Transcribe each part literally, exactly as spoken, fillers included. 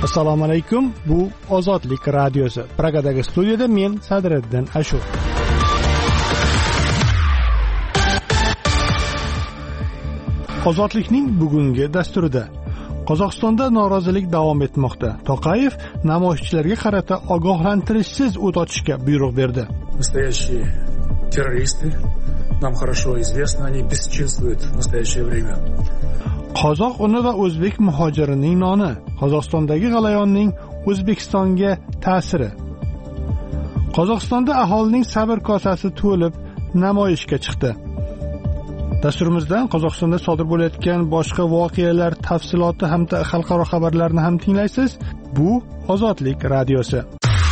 Assalomu alaykum. Bu Ozodlik radiosi. Pragadagi studiyada men Sadriddin Ashur. Ozodlikning bugungi dasturida Qozog'istonda norozilik davom etmoqda. To'qayev namoyishchilarga qarata ogohlantirishsiz o't ochishga buyruq berdi. Настоящие террористы, нам хорошо известно, они бесчинствуют в настоящее время. Qozoq uni va o'zbek muhojirining noni. Qozog'istondagi g'alayonning O'zbekistonga ta'siri. Qozog'istonda aholining sabr kosasi to'lib namoyishga chiqdi. Dasturimizdan Qozog'istonda sodir bo'layotgan boshqa voqealar tafsiloti hamda xalqaro xabarlarni ham tinglaysiz. Bu Ozodlik radiosi.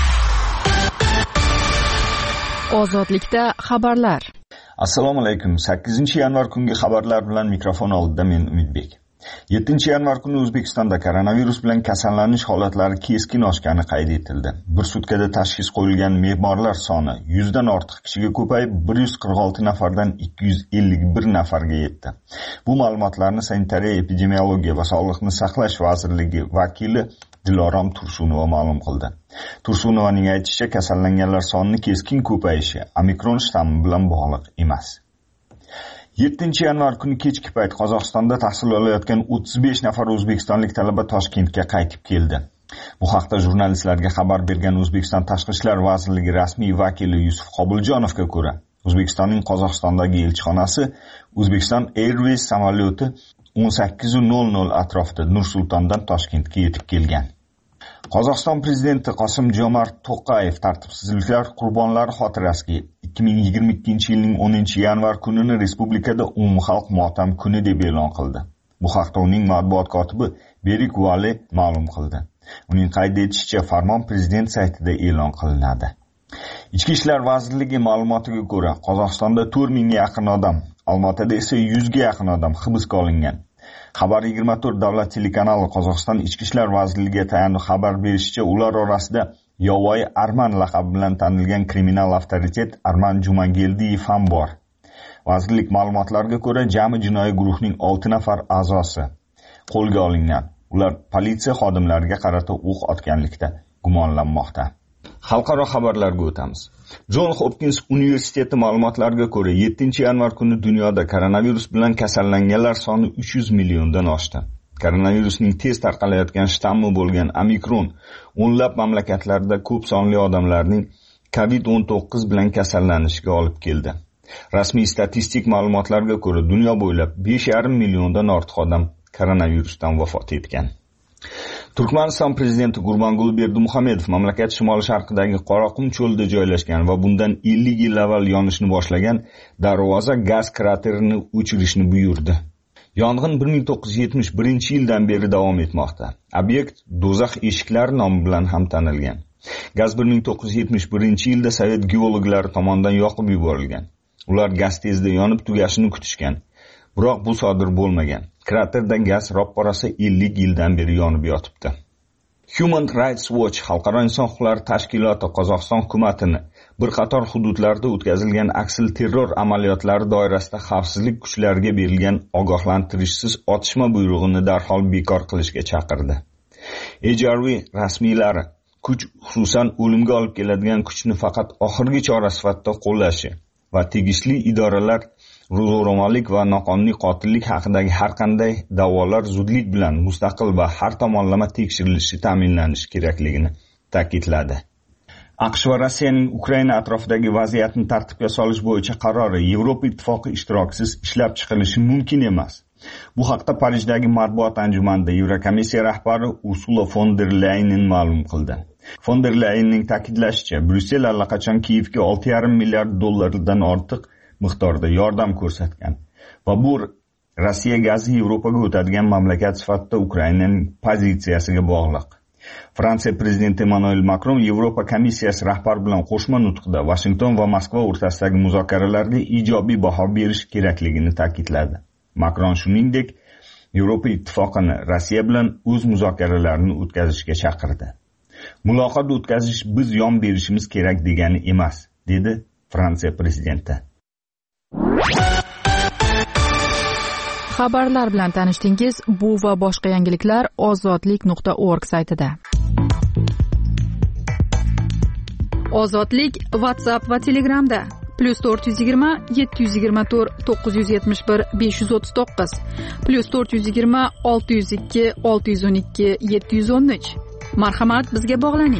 Ozodlikda xabarlar. Assalomu alaykum. sakkizinchi yanvar kungi xabarlar bilan mikrofon oldida men Umidbek. yettinchi yanvar kuni O'zbekistonda koronavirus bilan kasallanish holatlari keskin oshgani qayd etildi. Bir sutkada tashxis qo'yilgan bemorlar soni yuz dan ortiq kishiga ko'payib bir yuz qirq olti nafardan ikki yuz ellik bir nafarga yetdi. Bu ma'lumotlarni Sanitariya epidemiologiya va sog'liqni saqlash vazirligi vakili Dilorom Tursunova ma'lum qildi. Tursunovaning aytishicha, kasallanganlar sonining keskin ko'payishi omikron shtammi bilan bog'liq emas. yettinchi yanvar kuni kechki payt Qozog'istonda tahsil olayotgan o'ttiz besh nafar o'zbekistonlik talaba Toshkentga qaytib keldi. Bu haqda jurnalistlarga xabar bergan O'zbekiston Tashqi ishlar vazirligi rasmiy vakili Yusuf Qobiljonovga ko'ra, O'zbekistonning Qozog'istondagi elchixonasi Uzbekistan Airways samolyoti o'n sakkiz nol nol atrofida Nur-Sultondan Toshkentga yetib kelgan. Qozog'iston prezidenti Qosim-Jomart To'qayev tartibsizliklar qurbonlari xotirasiga ikki ming yigirma ikkinchi yilning o'ninchi yanvar kunini respublikada umumxalq motam kuni deb e'lon qildi. Bu haqda uning matbuot kotibi Berik Vale ma'lum qildi. Uning qayd etishicha, farmon prezident saytida e'lon qilinadi. Ichki ishlar vazirligi ma'lumotiga ko'ra, Qozog'istonda to'rt mingga yaqin odam, Olmaotada esa yuzga yaqin odam hibsga olingan. Xabar yigirma to'rt davlat telekanali Qozog'iston Ichki ishlar vazirligiga tayanib xabar berishicha, ular orasida Yovvoyi Arman laqabi bilan tanilgan kriminal avtoritet Arman Jumangeldiyev ham bor. Vazirlik ma'lumotlariga ko'ra, jami jinoiy guruhning olti nafar a'zosi qo'lga olingan. Ular politsiya xodimlariga qarata o'q otganlikda gumonlanmoqda. Xalqaro xabarlarga o'tamiz. John Hopkins universiteti ma'lumotlariga ko'ra, yettinchi yanvar kuni dunyoda koronavirus bilan kasallanganlar soni uch yuz milliondan oshdi. Koronavirusning tez tarqalayotgan shtammi bo'lgan omikron o'nlab mamlakatlarda ko'p sonli odamlarning covid o'n to'qqiz bilan kasallanishiga olib keldi. Rasmiy statistik ma'lumotlarga ko'ra, dunyo bo'ylab besh yarim milliondan ortiq odam koronavirusdan vafot etgan. Turkmaniston prezidenti Gurbanguli Berdimuhamedov mamlakat shimoli-sharqidagi Qoraqum cho'lida joylashgan va bundan ellik yil avval yonishni boshlagan Darvoza gaz kraterini o'chirishni buyurdi. Yong'in bir ming to'qqiz yuz yetmish birinchi yildan beri davom etmoqda. Obyekt Do'zax eshiklari nomi bilan ham tanilgan. Gaz bir ming to'qqiz yuz yetmish birinchi yilda sovet geologlari tomonidan yoqib yuborilgan. Ular gaz tezda yonib tugashini kutishgan. Biroq bu sodir bo'lmagan. Kraterda gaz ropparasi ellik yildan beri yonib yotibdi. Human Rights Watch xalqaro inson huquqlari tashkiloti Qozog'iston hukumatini bir qator hududlarda o'tkazilgan aksil terror amaliyotlari doirasida xavfsizlik kuchlariga berilgan ogohlantirishsiz otishma buyrug'ini darhol bekor qilishga chaqirdi. E J R V rasmiylari kuch, xususan o'limga olib keladigan kuchni faqat oxirgi chora sifatida qo'llashi va tegishli idoralar zo'ravonlik va noqonuniy qotillik haqidagi har qanday da'volar zudlik bilan mustaqil va har tomonlama tekshirilishi ta'minlanishi kerakligini ta'kidladi. AQSh va Rossiyaning Ukraina atrofidagi vaziyatni tartibga solish bo'yicha qarori Yevropa ittifoqi ishtirokisiz ishlab chiqilishi mumkin emas. Bu haqda Parijdagi matbuot anjumanida Yevrokomissiya rahbari Ursula von der Leyen ma'lum qildi. Von der Leyenning ta'kidlashicha, Bryussel allaqachon Kiyevga olti yarim milliard dollardan ortiq miqdorda yordam ko'rsatgan va bu Rossiya gazi Yevropaga o'tadigan mamlakat sifatida Ukrainaning pozitsiyasiga bog'liq. Fransiya prezidenti Emmanuel Macron Yevropa komissiyasi rahbari bilan qo'shma nutqida Washington va Moskva o'rtasidagi muzokaralarga ijobiy baho berish kerakligini ta'kidladi. Macron shuningdek, Yevropa ittifoqini Rossiya bilan o'z muzokaralarini o'tkazishga chaqirdi. Muloqot o'tkazish biz yon berishimiz kerak degani emas, dedi Fransiya prezidenti. Xabarlar bilan tanishdingiz. Bu va boshqa yangiliklar ozodlik nuqta org saytida. Ozodlik WhatsApp va Telegramda plus to'rt yuz yigirma yetti yuz yigirma to'rt to'qqiz yuz yetmish bir besh yuz o'ttiz to'qqiz plus to'rt yuz yigirma olti yuz ikki olti yuz o'n ikki yetti yuz o'n uch. Marhamat, bizga bog'laning.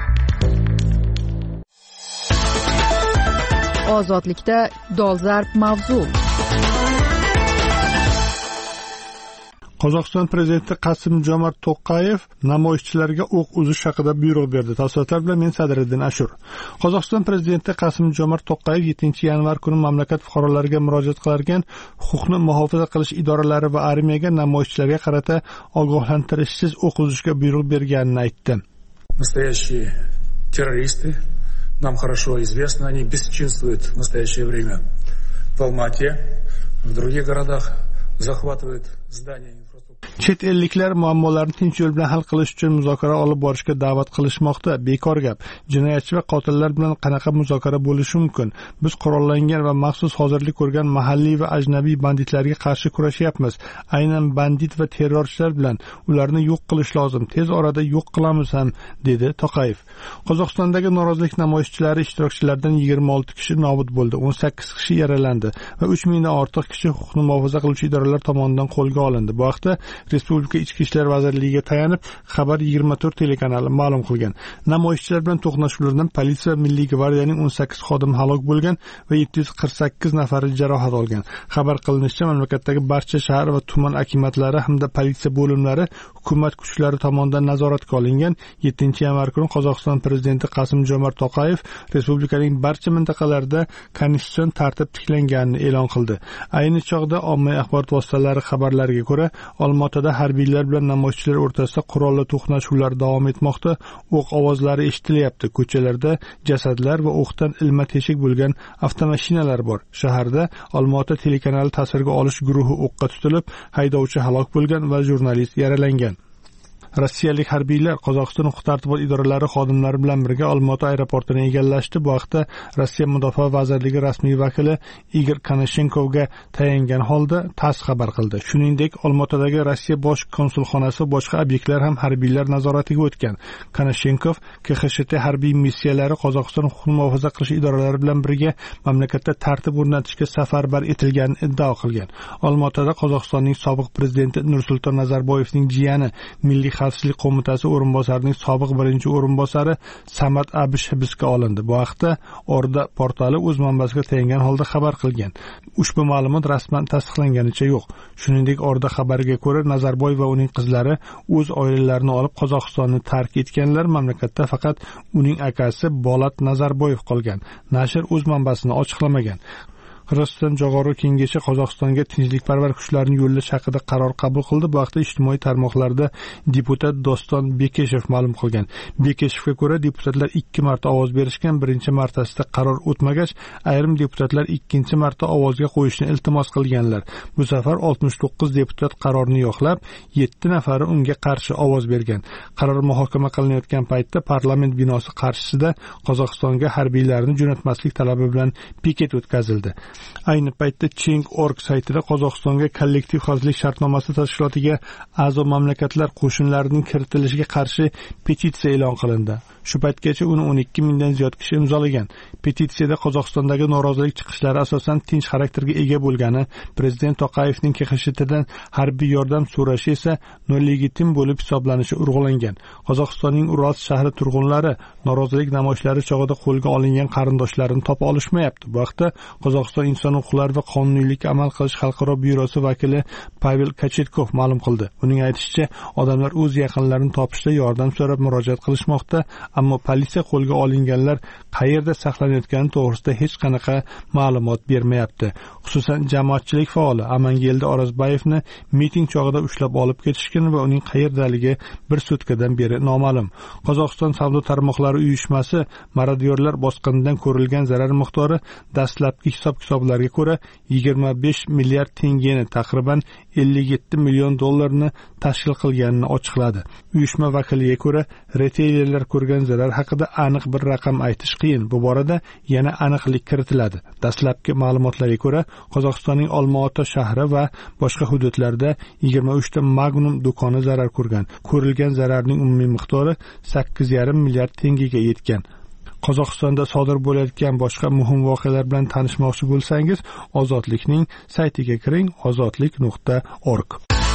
Ozodlikda dolzarb mavzu. Qozog'iston prezidenti Qasim-Jomart To'qayev namoyishchilarga o'q uzish haqida buyruq berdi. Tafsilotlar bilan men Sadriddin Ashur. Qozog'iston prezidenti Qasim-Jomart To'qayev yettinchi yanvar kuni mamlakat fuqarolariga murojaat qilargan huquqni muhofaza qilish idoralari va armiyaga namoyishchilarga qarata ogohlantirishsiz o'q uzishga buyruq berganini aytdi. Настоящие террористы, нам хорошо известно, они бесчинствуют в настоящее время в Алмате, в других городах, захватывают здания. Chet elliklar muammolarni tinch yo'l bilan hal qilish uchun muzokara olib borishga da'vat qilishmoqda. Bekor gap. Jinoyatchi va qotillar bilan qanaqa muzokara bo'lishi mumkin? Biz qurollangan va maxsus hozirlik ko'rgan mahalliy va ajnabiy banditlarga qarshi kurashyapmiz. Aynan bandit va terrorchilar bilan ularni yo'q qilish lozim. Tez orada yo'q qilamiz ham, dedi To'qayev. Qozog'istondagi norozilik namoyishchilari ishtirokchilaridan yigirma olti kishi nobud bo'ldi, o'n sakkiz kishi yaralandi va uch mingdan ortiq kishi huquqni muhofaza qiluvchi idoralar tomonidan qo'lga olindi. Bu haqda Respublika Ichki ishlar vazirligiga tayanib Xabar yigirma to'rt telekanali ma'lum qilgan. Namoyishchilar bilan to'qnashuvlardan politsiya va Milliy gvardiyaning o'n sakkiz xodimi halok bo'lgan va yetti yuz qirq sakkiz nafari jarohat olgan. Xabar qilinishicha, mamlakatdagi barcha shahar va tuman akimatlari hamda politsiya bo'limlari hukumat kuchlari tomonidan nazoratga olingan. yettinchi yanvar kuni Qozog'iston prezidenti Qasim-Jomart To'qayev respublikaning barcha mintaqalarida konstitutsion tartib tiklanganini e'lon qildi. Ayni chog'da ommaviy axborot vositalari xabarlariga ko'ra, Olmaotada harbiylar bilan namoyishchilar o'rtasida qurolli to'qnashuvlar davom etmoqda. O'q ovozlari eshitilyapti. Ko'chalarda jasadlar va o'qdan ilma-teshik bo'lgan avtomashinalar bor. Shaharda Olmaota telekanali tasvirga olish guruhi o'qqa tutilib, haydovchi halok bo'lgan va jurnalist yaralangan. Rossiyalik harbiylar Qozog'iston huquq-tartibot idoralari xodimlari bilan birga Olmaota aeroportini egallashdi. Bu haqda Rossiya Mudofaa vazirligi rasmiy vakili Igor Konashenkovga tayangan holda TASS xabar qildi. Shuningdek, Olmaotadagi Rossiya bosh konsulxonasi va boshqa obyektlar ham harbiylar nazoratiga o'tgan. Konashenkov K X S T harbiy missiyalari Qozog'iston huquqni muhofaza qilish idoralari bilan birga mamlakatda tartib o'rnatishga safarbar etilganini iddao qilgan. Olmaotada Qozog'istonning sobiq prezidenti Nursulton Nazarboyevning jiyani Milliy Xavfsizlik qo'mitasi o'rinbosarining sobiq birinchi o'rinbosari Samad Abish hibsga olindi. Bu haqda Orda portali o'z manbasiga tayangan holda xabar qilgan. Ushbu ma'lumot rasman tasdiqlanganicha yo'q. Shuningdek, Orda xabariga ko'ra, Nazarboyev va uning qizlari o'z oilalarini olib Qozog'istonni tark etganlar. Mamlakatda faqat uning akasi Bolat Nazarboyev qolgan. Nashr o'z manbasini ochiqlamagan. Qirg'iziston Jo'g'org'i Kengashi Qozog'istonga tinchlikparvar kuchlarni yo'llash haqida qaror qabul qildi. Bu haqda ijtimoiy tarmoqlarda deputat Doston Bekeshev ma'lum qilgan. Bekeshevga ko'ra, deputatlar ikki marta ovoz berishgan, birinchi martasida qaror o'tmagach, ayrim deputatlar ikkinchi marta ovozga qo'yishni iltimos qilganlar. Bu safar oltmish to'qqiz deputat qarorni yoqlab, yetti nafari unga qarshi ovoz bergan. Qaror muhokama qilinayotgan paytda parlament binosi qarshisida Qozog'istonga harbiylarni jo'natmaslik talabi bilan piket o'tkazildi. Ayni paytda Change nokta org saytida Qozog'istonga kollektiv xavfsizlik shartnomasi tashkilotiga a'zo mamlakatlar qo'shinlarining kiritilishiga qarshi petitsiya e'lon qilindi. Shu paytgacha uni o'n ikki mingdan ziyod kishi imzolagan. Petitsiyada Qozog'istondagi norozilik chiqishlari asosan tinch xarakterga ega bo'lgani, prezident To'qayevning K X S Tdan harbiy yordam so'rashi esa nolegitim bo'lib hisoblanishi urg'ulangan. Qozog'istonning Urals shahri turg'unlari norozilik namoyishlari chog'ida qo'lga olingan qarindoshlarini topa olishmayapti. Bu haqda Qozog'iston inson huquqlari va qonuniylikka amal qilish xalqaro byurosi vakili Pavel Kachetkov ma'lum qildi. Uning aytishicha, odamlar o'z yaqinlarini topishda yordam so'rab murojaat qilishmoqda, ammo politsiya qo'lga olinganlar qayerda saqlanayotgani to'g'risida hech qanaqa ma'lumot bermayapti. Xususan, jamoatchilik faoli Amangelde Orazbayevni miting chog'ida ushlab olib ketishgan va uning qayerdaligi bir sutkadan beri noma'lum. Qozog'iston savdo tarmoqlari uyushmasi marodyorlar bosqinidan ko'rilgan zarar miqdori dastlabki hisob hisoblarga ko'ra yigirma besh milliard tengani, taqriban ellik yetti million dollarni tashkil qilganini ochiqladi. Uyushma vakiliga ko'ra, reteylerlar ko'rgan zarar haqida aniq bir raqam aytish qiyin. Bu borada yana aniqlik kiritiladi. Dastlabki ma'lumotlarga ko'ra, Qozog'istonning Olmaota shahri va boshqa hududlarda yigirma uch ta Magnum do'koni zarar ko'rgan. Ko'rilgan zararning umumiy miqdori sakkiz yarim milliard tengaga yetgan. Qozog'istonda sodir bo'layotgan boshqa muhim voqealar bilan tanishmoqchi bo'lsangiz, Ozodlikning saytiga kiring, ozodlik nuqta org.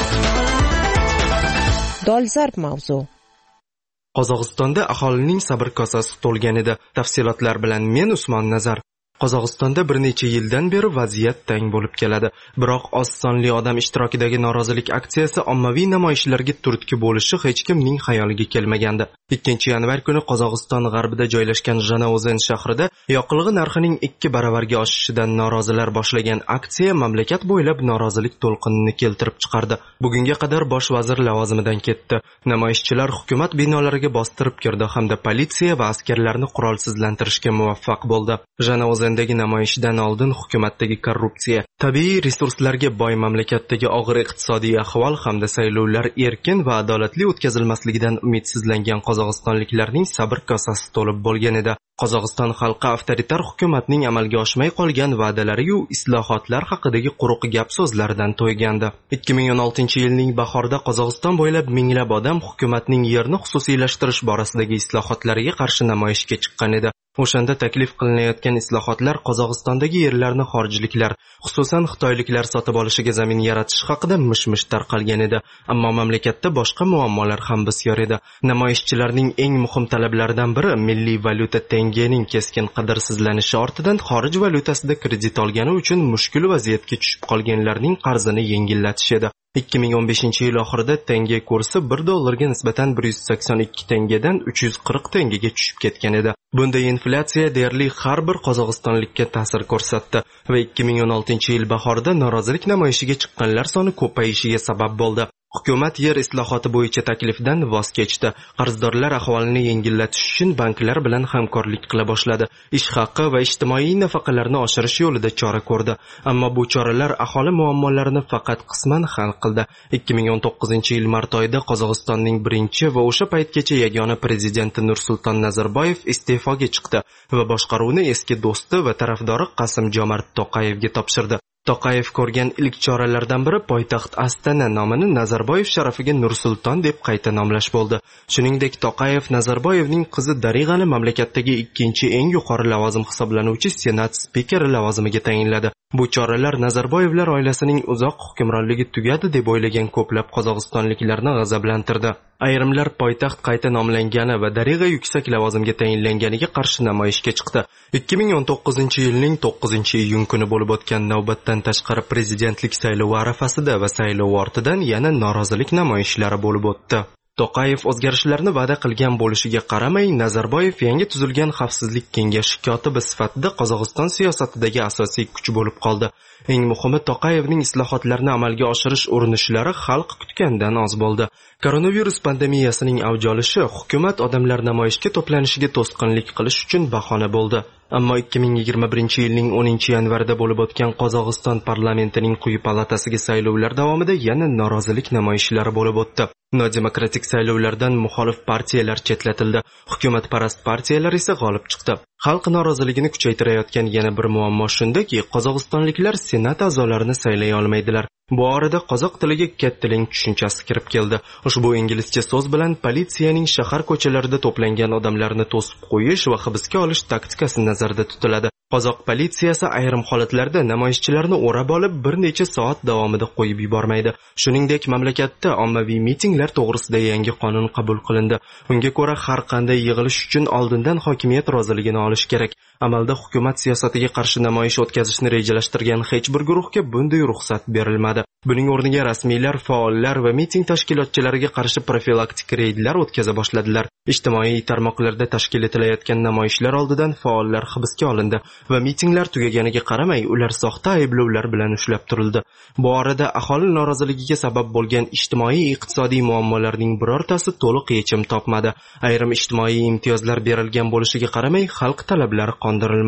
Dolzarb mavzu. Qozog'istonda aholining sabr kosasi to'lgan edi. Tafsilotlar bilan men Usmon Nazar. Qozog'istonda bir necha yildan beri vaziyat tang bo'lib keladi. Biroq oz sonli odam ishtirokidagi norozilik aksiyasi ommaviy namoyishlarga turtki bo'lishi hech kimning xayoliga kelmagandi. ikkinchi yanvar kuni Qozog'iston g'arbida joylashgan Janaozen shahrida yoqilg'i narxining ikki baravarga oshishidan norozilar boshlagan aksiya mamlakat bo'ylab norozilik to'lqinini keltirib chiqardi. Bugunga qadar bosh vazir lavozimidan ketdi. Namoyishchilar hukumat binolariga bostirib kirdi hamda politsiya va askarlarni qurolsizlantirishga muvaffaq bo'ldi. Janaozendagi namoyishdan oldin hukumatdagi korrupsiya, tabiiy resurslarga boy mamlakatdagi og'ir iqtisodiy ahvol hamda saylovlar erkin va adolatli o'tkazilmasligidan umidsizlangan qozog'istonliklarning sabr kosasi to'lib bo'lgan edi. Qozog'iston xalqi avtoritar hukumatning amalga oshmay qolgan va'dalari-yu islohotlar haqidagi quruq gap so'zlaridan to'ygandi. ikki ming o'n oltinchi yilning bahorida Qozog'iston bo'ylab minglab odam hukumatning yerni xususiylashtirish borasidagi islohotlariga qarshi namoyishga chiqqan edi. O'shanda taklif qilinayotgan islohotlar Qozog'istondagi yerlarni xorijliklar, xususan xitoyliklar sotib olishiga zamin yaratish haqida mish-mish tarqalgan edi. Ammo mamlakatda boshqa muammolar ham bisyor edi. Namoyishchilarning eng muhim talablaridan biri milliy valyuta tengening keskin qadrsizlanishi ortidan xorij valyutasida kredit olgani uchun mushkul vaziyatga tushib qolganlarning qarzini yengillatish edi. ikki ming o'n beshinchi yil oxirida tenge kursi bir dollarga nisbatan bir yuz sakson ikki tengadan uch yuz qirq tengaga tushib ketgan edi. Bunday inflyatsiya deyarli har bir qozog'istonlikka ta'sir ko'rsatdi va ikki ming o'n oltinchi yil bahorida norozilik namoyishiga chiqqanlar soni ko'payishiga sabab bo'ldi. Hukumat yer islohoti bo'yicha taklifdan voz kechdi. Qarzdorlar ahvolini yengillatish uchun banklar bilan hamkorlik qila boshladi. Ish haqi va ijtimoiy nafaqalarni oshirish yo'lida chora ko'rdi. Ammo bu choralar aholi muammolarini faqat qisman hal qildi. ikki ming o'n to'qqizinchi yil mart oyida Qozog'istonning birinchi va o'sha paytgacha yagona prezidenti Nursulton Nazarboyev iste'foga chiqdi va boshqaruvni eski do'sti va tarafdori Qasim-Jomart To'qayevga topshirdi. To'qayev ko'rgan ilk choralardan biri poytaxt Astana nomini Nazarboyev sharafiga Nursulton deb qayta nomlash bo'ldi. Shuningdek, To'qayev Nazarboyevning qizi Darig'ani mamlakatdagi ikkinchi eng yuqori lavozim hisoblanuvchi Senat spikeri lavozimiga tayinladi. Bu choralar Nazarboyevlar oilasining uzoq hukmronligi tugadi deb o'ylagan ko'plab qozog'istonliklarni g'azablantirdi. Ayrimlar poytaxt qayta nomlangani va Darig'a yuksak lavozimga tayinlanganiga qarshi namoyishga chiqdi. ikki ming o'n to'qqizinchi yilning to'qqizinchi iyun kuni bo'lib o'tgan navbatdan tashqari prezidentlik saylovi arafasida va saylov ortidan yana norozilik namoyishlari bo'lib o'tdi. To'qayev o'zgarishlarni va'da qilgan bo'lishiga qaramay, Nazarboyev yangi tuzilgan xavfsizlik kengashi kotibi sifatida Qozog'iston siyosatidagi asosiy kuch bo'lib qoldi. Eng muhimi, To'qayevning islohotlarni amalga oshirish urinishlari xalq kutgandan oz bo'ldi. Koronavirus pandemiyasining avj olishi hukumat odamlar namoyishga to'planishiga to'sqinlik qilish uchun bahona bo'ldi. Ammo ikki ming yigirma birinchi yilning o'ninchi yanvarida bo'lib o'tgan Qozog'iston parlamentining quyi palatasiga saylovlar davomida yana norozilik namoyishlari bo'lib o'tdi. Nodemokratik saylovlardan muxolif partiyalar chetlatildi. Hukumatparast partiyalar esa g'olib chiqdi. Xalq noroziligini kuchaytirayotgan yana bir muammo shundaki, qozog'istonliklar senat a'zolarini saylay olmaydilar. Bu orada qozoq tiliga kattaling tushunchasi kirib keldi. Ushbu inglizcha so'z bilan politsiyaning shahar ko'chalarida to'plangan odamlarni to'sib qo'yish va hibsga olish taktikasi nazarda tutiladi. Qozoq politsiyasi ayrim holatlarda namoyishchilarni o'rab olib bir necha soat davomida qo'yib yubormaydi. Shuningdek, mamlakatda ommaviy mitinglar to'g'risida yangi qonun qabul qilindi. Unga ko'ra, har qanday yig'ilish uchun oldindan hokimiyat roziligini olish kerak. Amalda hukumat siyosatiga qarshi namoyish o'tkazishni rejalashtirgan hech bir guruhga bunday ruxsat berilmadi. Buning o'rniga rasmiylar, faollar va miting tashkilotchilariga qarshi profilaktik reydlar o'tkaza boshladilar. Ijtimoiy tarmoqlarda tashkil etilayotgan namoyishlar oldidan faollar hibsga olindi va mitinglar tugaganiga qaramay, ular soxta ayblovlar bilan ushlab turildi. Bu orada aholi noroziligiga sabab bo'lgan ijtimoiy-iqtisodiy muammolarning birortasi to'liq yechim topmadi. Ayrim ijtimoiy imtiyozlar berilgan bo'lishiga qaramay, xalq talablari qondirilmadi.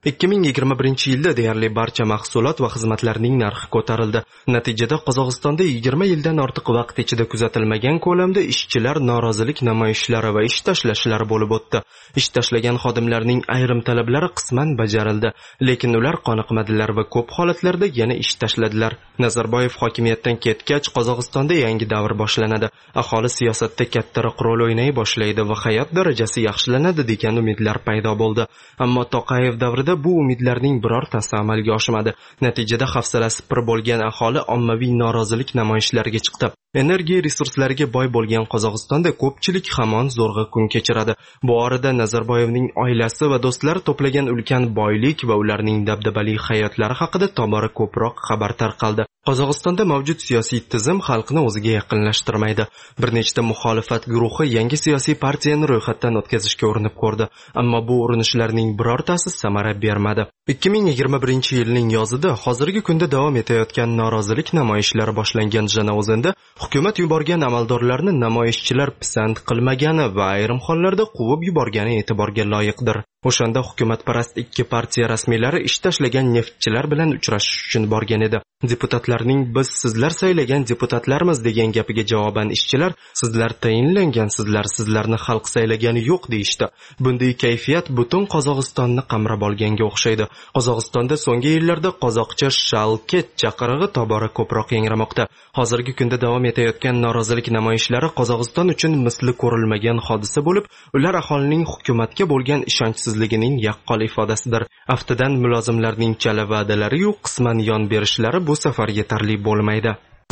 ikki ming yigirma birinchi yilda deyarli barcha mahsulot va xizmatlarning narxi ko'tarildi. Natijada Qozog'istonda yigirma yildan ortiq vaqt ichida kuzatilmagan ko'lamda ishchilar norozilik namoyishlari va ish tashlashlari bo'lib o'tdi. Ish tashlagan xodimlarning ayrim talablari qisman bajarildi, lekin ular qoniqmadilar va ko'p holatlarda yana ish tashladilar. Nazarboyev hokimiyatdan ketgach, Qozog'istonda yangi davr boshlanadi. Aholi siyosatda kattaroq rol o'ynay boshlaydi va hayot darajasi yaxshilanadi degan umidlar paydo bo'ldi. Ammo Toqayev davrida bu umidlarning birortasi amalga oshmadi. Natijada hafsalasi pir bo'lgan aholi ommaviy norozilik namoyishlariga chiqdi. Energiya resurslariga boy bo'lgan Qozog'istonda ko'pchilik hamon zo'rg'a kun kechiradi. Bu orada Nazarboyevning oilasi va do'stlari to'plagan ulkan boylik va ularning dabdabali hayotlari haqida tobora ko'proq xabar tarqaldi. Qozog'istonda mavjud siyosiy tizim xalqni o'ziga yaqinlashtirmaydi. Bir nechta muxolifat guruhi yangi siyosiy partiyani ro'yxatdan o'tkazishga urinib ko'rdi, ammo bu urinishlarning birortasi samara bermadi. ikki ming yigirma birinchi yilning yozida hozirgi kunda davom etayotgan norozilik namoyishlari boshlangan Janavozenda hukumat yuborgan amaldorlarni namoyishchilar pisand qilmagani va ayrim hollarda quvib yuborgani e'tiborga loyiqdir. O'shanda hukumatparast ikki partiya rasmiylari ish tashlagan neftchilar bilan uchrashish uchun borgan edi. Deputatlarning biz sizlar saylagan deputatlarmiz degan gapiga javoban ishchilar sizlar tayinlangansizlar, sizlarni xalq saylagani yo'q deyishdi. Bunday kayfiyat butun Qozog'istonni qamrab olganga o'xshaydi. Qozog'istonda so'nggi yillarda qozoqcha shalket chaqirig'i tobora ko'proq yangramoqda. Hozirgi kunda davom etayotgan norozilik namoyishlari Qozog'iston uchun misli ko'rilmagan hodisa bo'lib, ular aholining hukumatga bo'lgan ishonchsizligining yaqqol ifodasidir. Aftidan mulozimlarning chala va'dalari yo'q qisman yon berishlari bu safar yetarli bo'lmaydi.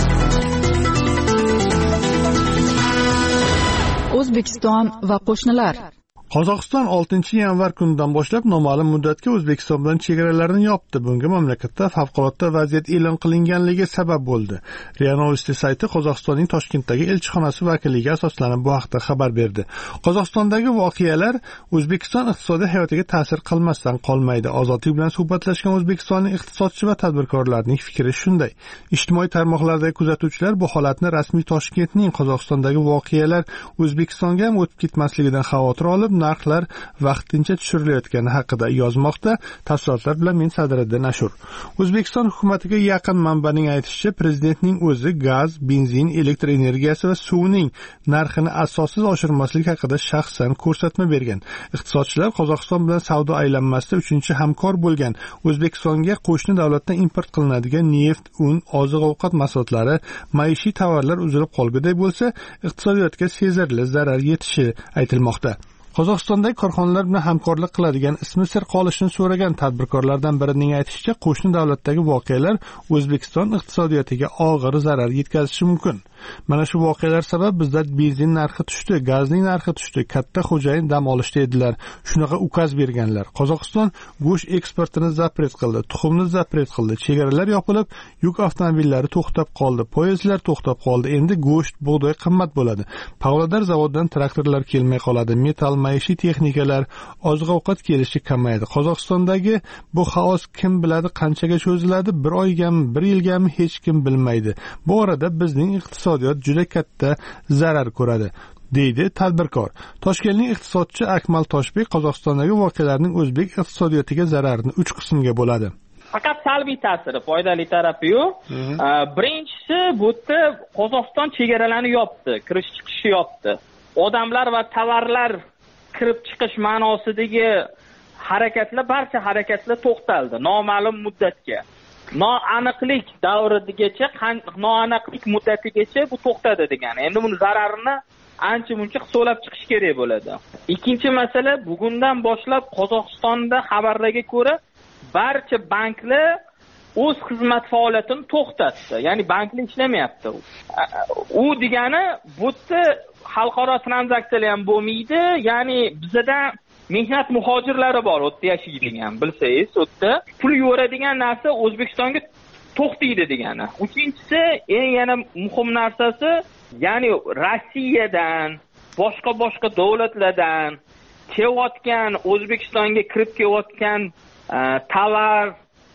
O'zbekiston va qo'shnilar. Qozog'iston oltinchi yanvar kunidan boshlab noma'lum muddatga O'zbekiston bilan chegaralarini yopdi. Bunga mamlakatda favqulodda vaziyat e'lon qilinganligi sabab bo'ldi. RIA Novosti sayti Qozog'istonning Toshkentdagi elchixonasi vakiliga asoslanib bu haqda xabar berdi. Qozog'istondagi voqealar O'zbekiston iqtisodiy hayotiga ta'sir qilmasdan qolmaydi. Ozodlik bilan suhbatlashgan O'zbekistonning iqtisodchi va tadbirkorlarining fikri shunday. Ijtimoiy tarmoqlardagi kuzatuvchilar bu holatni rasmiy Toshkentning Qozog'istondagi voqealar O'zbekistonga ham o'tib ketmasligidan xavotir olib narxlar vaqtincha tushirilayotgani haqida yozmoqda. Tafsilotlar bilan men Sadriddin Ashur. O'zbekiston hukumatiga yaqin manbaning aytishicha, prezidentning o'zi gaz, benzin, elektr energiyasi va suvning narxini asossiz oshirmaslik haqida shaxsan ko'rsatma bergan. Iqtisodchilar Qozog'iston bilan savdo aylanmasida uchinchi hamkor bo'lgan O'zbekistonga qo'shni davlatdan import qilinadigan neft, un, oziq-ovqat mahsulotlari, maishiy tovarlar uzilib qolguday bo'lsa, iqtisodiyotga sezilarli zarar yetishi aytilmoqda. Qozog'istondagi korxonalar bilan hamkorlik qiladigan ismi sir qolishini so'ragan tadbirkorlardan birining aytishicha, qo'shni davlatdagi voqealar O'zbekiston iqtisodiyotiga og'ir zarar yetkazishi mumkin. Mana shu voqealar sabab bizda benzin narxi tushdi, gazning narxi tushdi, katta xo'jayin dam olishda edilar. Shunaqa ukaz berganlar. Qozog'iston go'sht eksportini zapret qildi, tuxumni zapret qildi, chegaralar yopilib, yuk avtomobillari to'xtab qoldi, poyezdlar to'xtab qoldi. Endi go'sht, bug'doy qimmat bo'ladi. Pavlodar zavodidan traktorlar kelmay qoladi, metal, maishiy texnikalar, oziq-ovqat kelishi kamayadi. Qozog'istondagi bu xaos kim biladi qanchaga cho'ziladi? Bir oygami, bir yilgami hech kim bilmaydi. Bu orada bizning iqtisodiyot juda katta zarar ko'radi, deydi tadbirkor. Toshkentning iqtisodchi Akmal Toshbek Qozog'istondagi voqealarning o'zbek iqtisodiyotiga zararini uch qismga bo'ladi. Faqat salbiy ta'siri, foydali tarafi yo'q. Birinchisi, bu yerda Qozog'iston chegaralarni yopdi, kirish chiqishni yopdi. Odamlar va tovarlar kirib chiqish ma'nosidagi harakatlar, barcha harakatlar to'xtaldi noma'lum muddatga. Noaniqlik davrigacha, noaniqlik muddatigacha bu to'xtadi degani. Endi buni zararini ancha muncha hisoblab chiqish kerak bo'ladi. Ikkinchi masala, bugundan boshlab Qozog'istonda xabarlarga ko'ra barcha banklar o'z xizmat faoliyatini to'xtatdi. Ya'ni banklar ishlamayapti. U degani bu yerda xalqaro tranzaksiyalar ham bo'lmaydi. Ya'ni bizda mehnat muhojirlari bor, u yerda yashaydigan, bilsangiz, u yerda pul yo'radigan narsa O'zbekistonga to'xtaydi degani. Uchinchisi, eng yana muhim narsasi, ya'ni Rossiyadan, boshqa-boshqa davlatlardan kelayotgan, O'zbekistonga kirib kelayotgan tovar,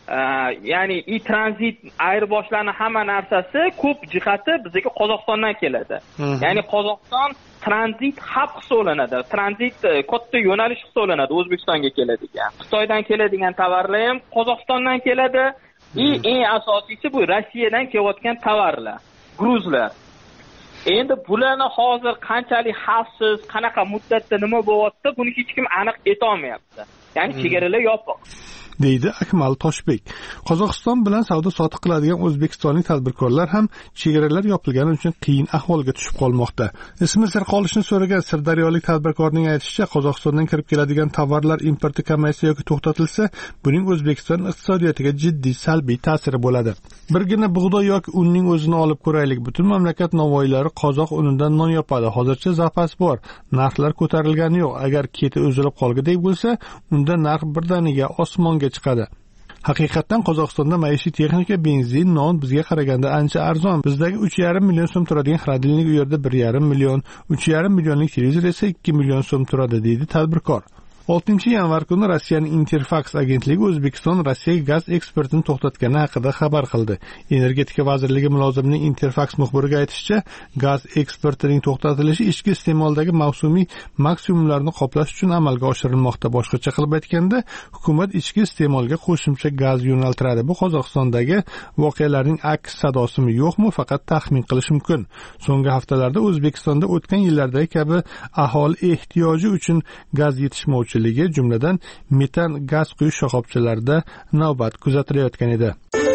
ya'ni i tranzit ayirboshlarini hamma narsasi ko'p jihati bizga Qozog'istondan keladi. Ya'ni Qozog'iston tranzit hab hisoblanadi. Tranzit katta yo'nalish hisoblanadi O'zbekistonga keladigan. Xitoydan keladigan tovarlar ham Qozog'istondan keladi. I eng asosiysi bu Rossiyadan kelayotgan tovarlar, gruzlar. Endi bularni hozir qanchalik xavfsiz, qanaqa muddatda nima bo'lyapti, buni hech kim aniq eta olmayapti. Ya'ni chegaralar yopiq. deydi Akmal Toshbek. Qozog'iston bilan savdo sotiq qiladigan o'zbekistonlik tadbirkorlar ham chegaralar yopilgani uchun qiyin ahvolga tushib qolmoqda. Ismi sir qolishini so'ragan sirdaryolik tadbirkorning aytishicha, Qozog'istondan kirib keladigan tovarlar importi kamaysa yoki to'xtatilsa, buning O'zbekiston iqtisodiyotiga jiddiy salbiy ta'siri bo'ladi. Birgina bug'doy yoki unning o'zini olib ko'raylik. Butun mamlakat novvoylari qozoq unidan non yopadi. Hozircha zapas bor. Narxlar ko'tarilgani yo'q. Agar keti uzilib qolgandek bo'lsa, unda narx birdaniga osmonga chiqadi. Haqiqatan Qozog'istonda maishiy texnika, benzin, non bizga qaraganda ancha arzon. Bizdagi uch yarim million so'm turadigan xrodilnik u yerda bir yarim million, uch yarim millionlik televizor esa ikki million so'm turadi, deydi tadbirkor. oltinchi yanvar kuni Rossiyaning Interfax agentligi O'zbekiston Rossiyaga gaz eksportini to'xtatgani haqida xabar qildi. Energetika vazirligi mulozimining Interfax muxbiriga aytishicha, gaz eksportining to'xtatilishi ichki iste'moldagi mavsumiy maksimumlarni qoplash uchun amalga oshirilmoqda. Boshqacha qilib aytganda, hukumat ichki iste'molga qo'shimcha gaz yo'naltiradi. Bu Qozog'istondagi voqealarning aks sadosimi yo'qmi, faqat taxmin qilish mumkin. So'nggi haftalarda O'zbekistonda o'tgan yillardagi kabi aholi ehtiyoji uchun gaz yetishmovchi jumladan metan gaz quyish shoxobchalarida navbat kuzatilayotgan edi.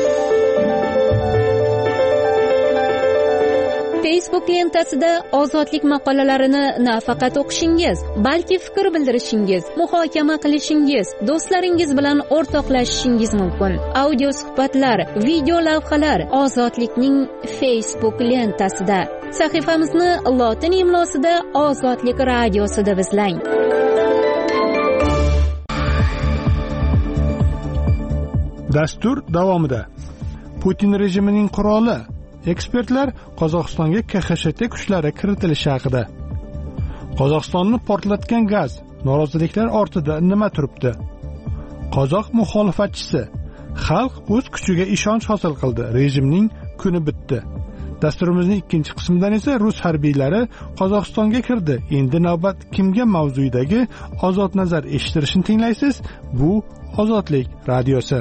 Facebook lentasida ozodlik maqolalarini nafaqat o'qishingiz, balki fikr bildirishingiz, muhokama qilishingiz, do'stlaringiz bilan o'rtoqlashishingiz mumkin. Audio suhbatlar, video lavhalar Ozodlikning Facebook lentasida. Sahifamizni lotin imlosida Ozodlik radiosida izlang. Dastur davomida. Putin rejimining quroli. Ekspertlar Qozog'istonga K X S T kuchlari kiritilishi haqida. Qozog'istonni portlatgan gaz. Noroziliklar ortida nima turibdi? Qozoq muxolifatchisi. Xalq o'z kuchiga ishonch hosil qildi. Rejimning kuni bitdi. Dasturimizning ikkinchi qismidan esa rus harbiylari Qozog'istonga kirdi. Endi navbat kimga mavzuidagi ozod nazar eshittirishni tinglaysiz. Bu Ozodlik radiosi.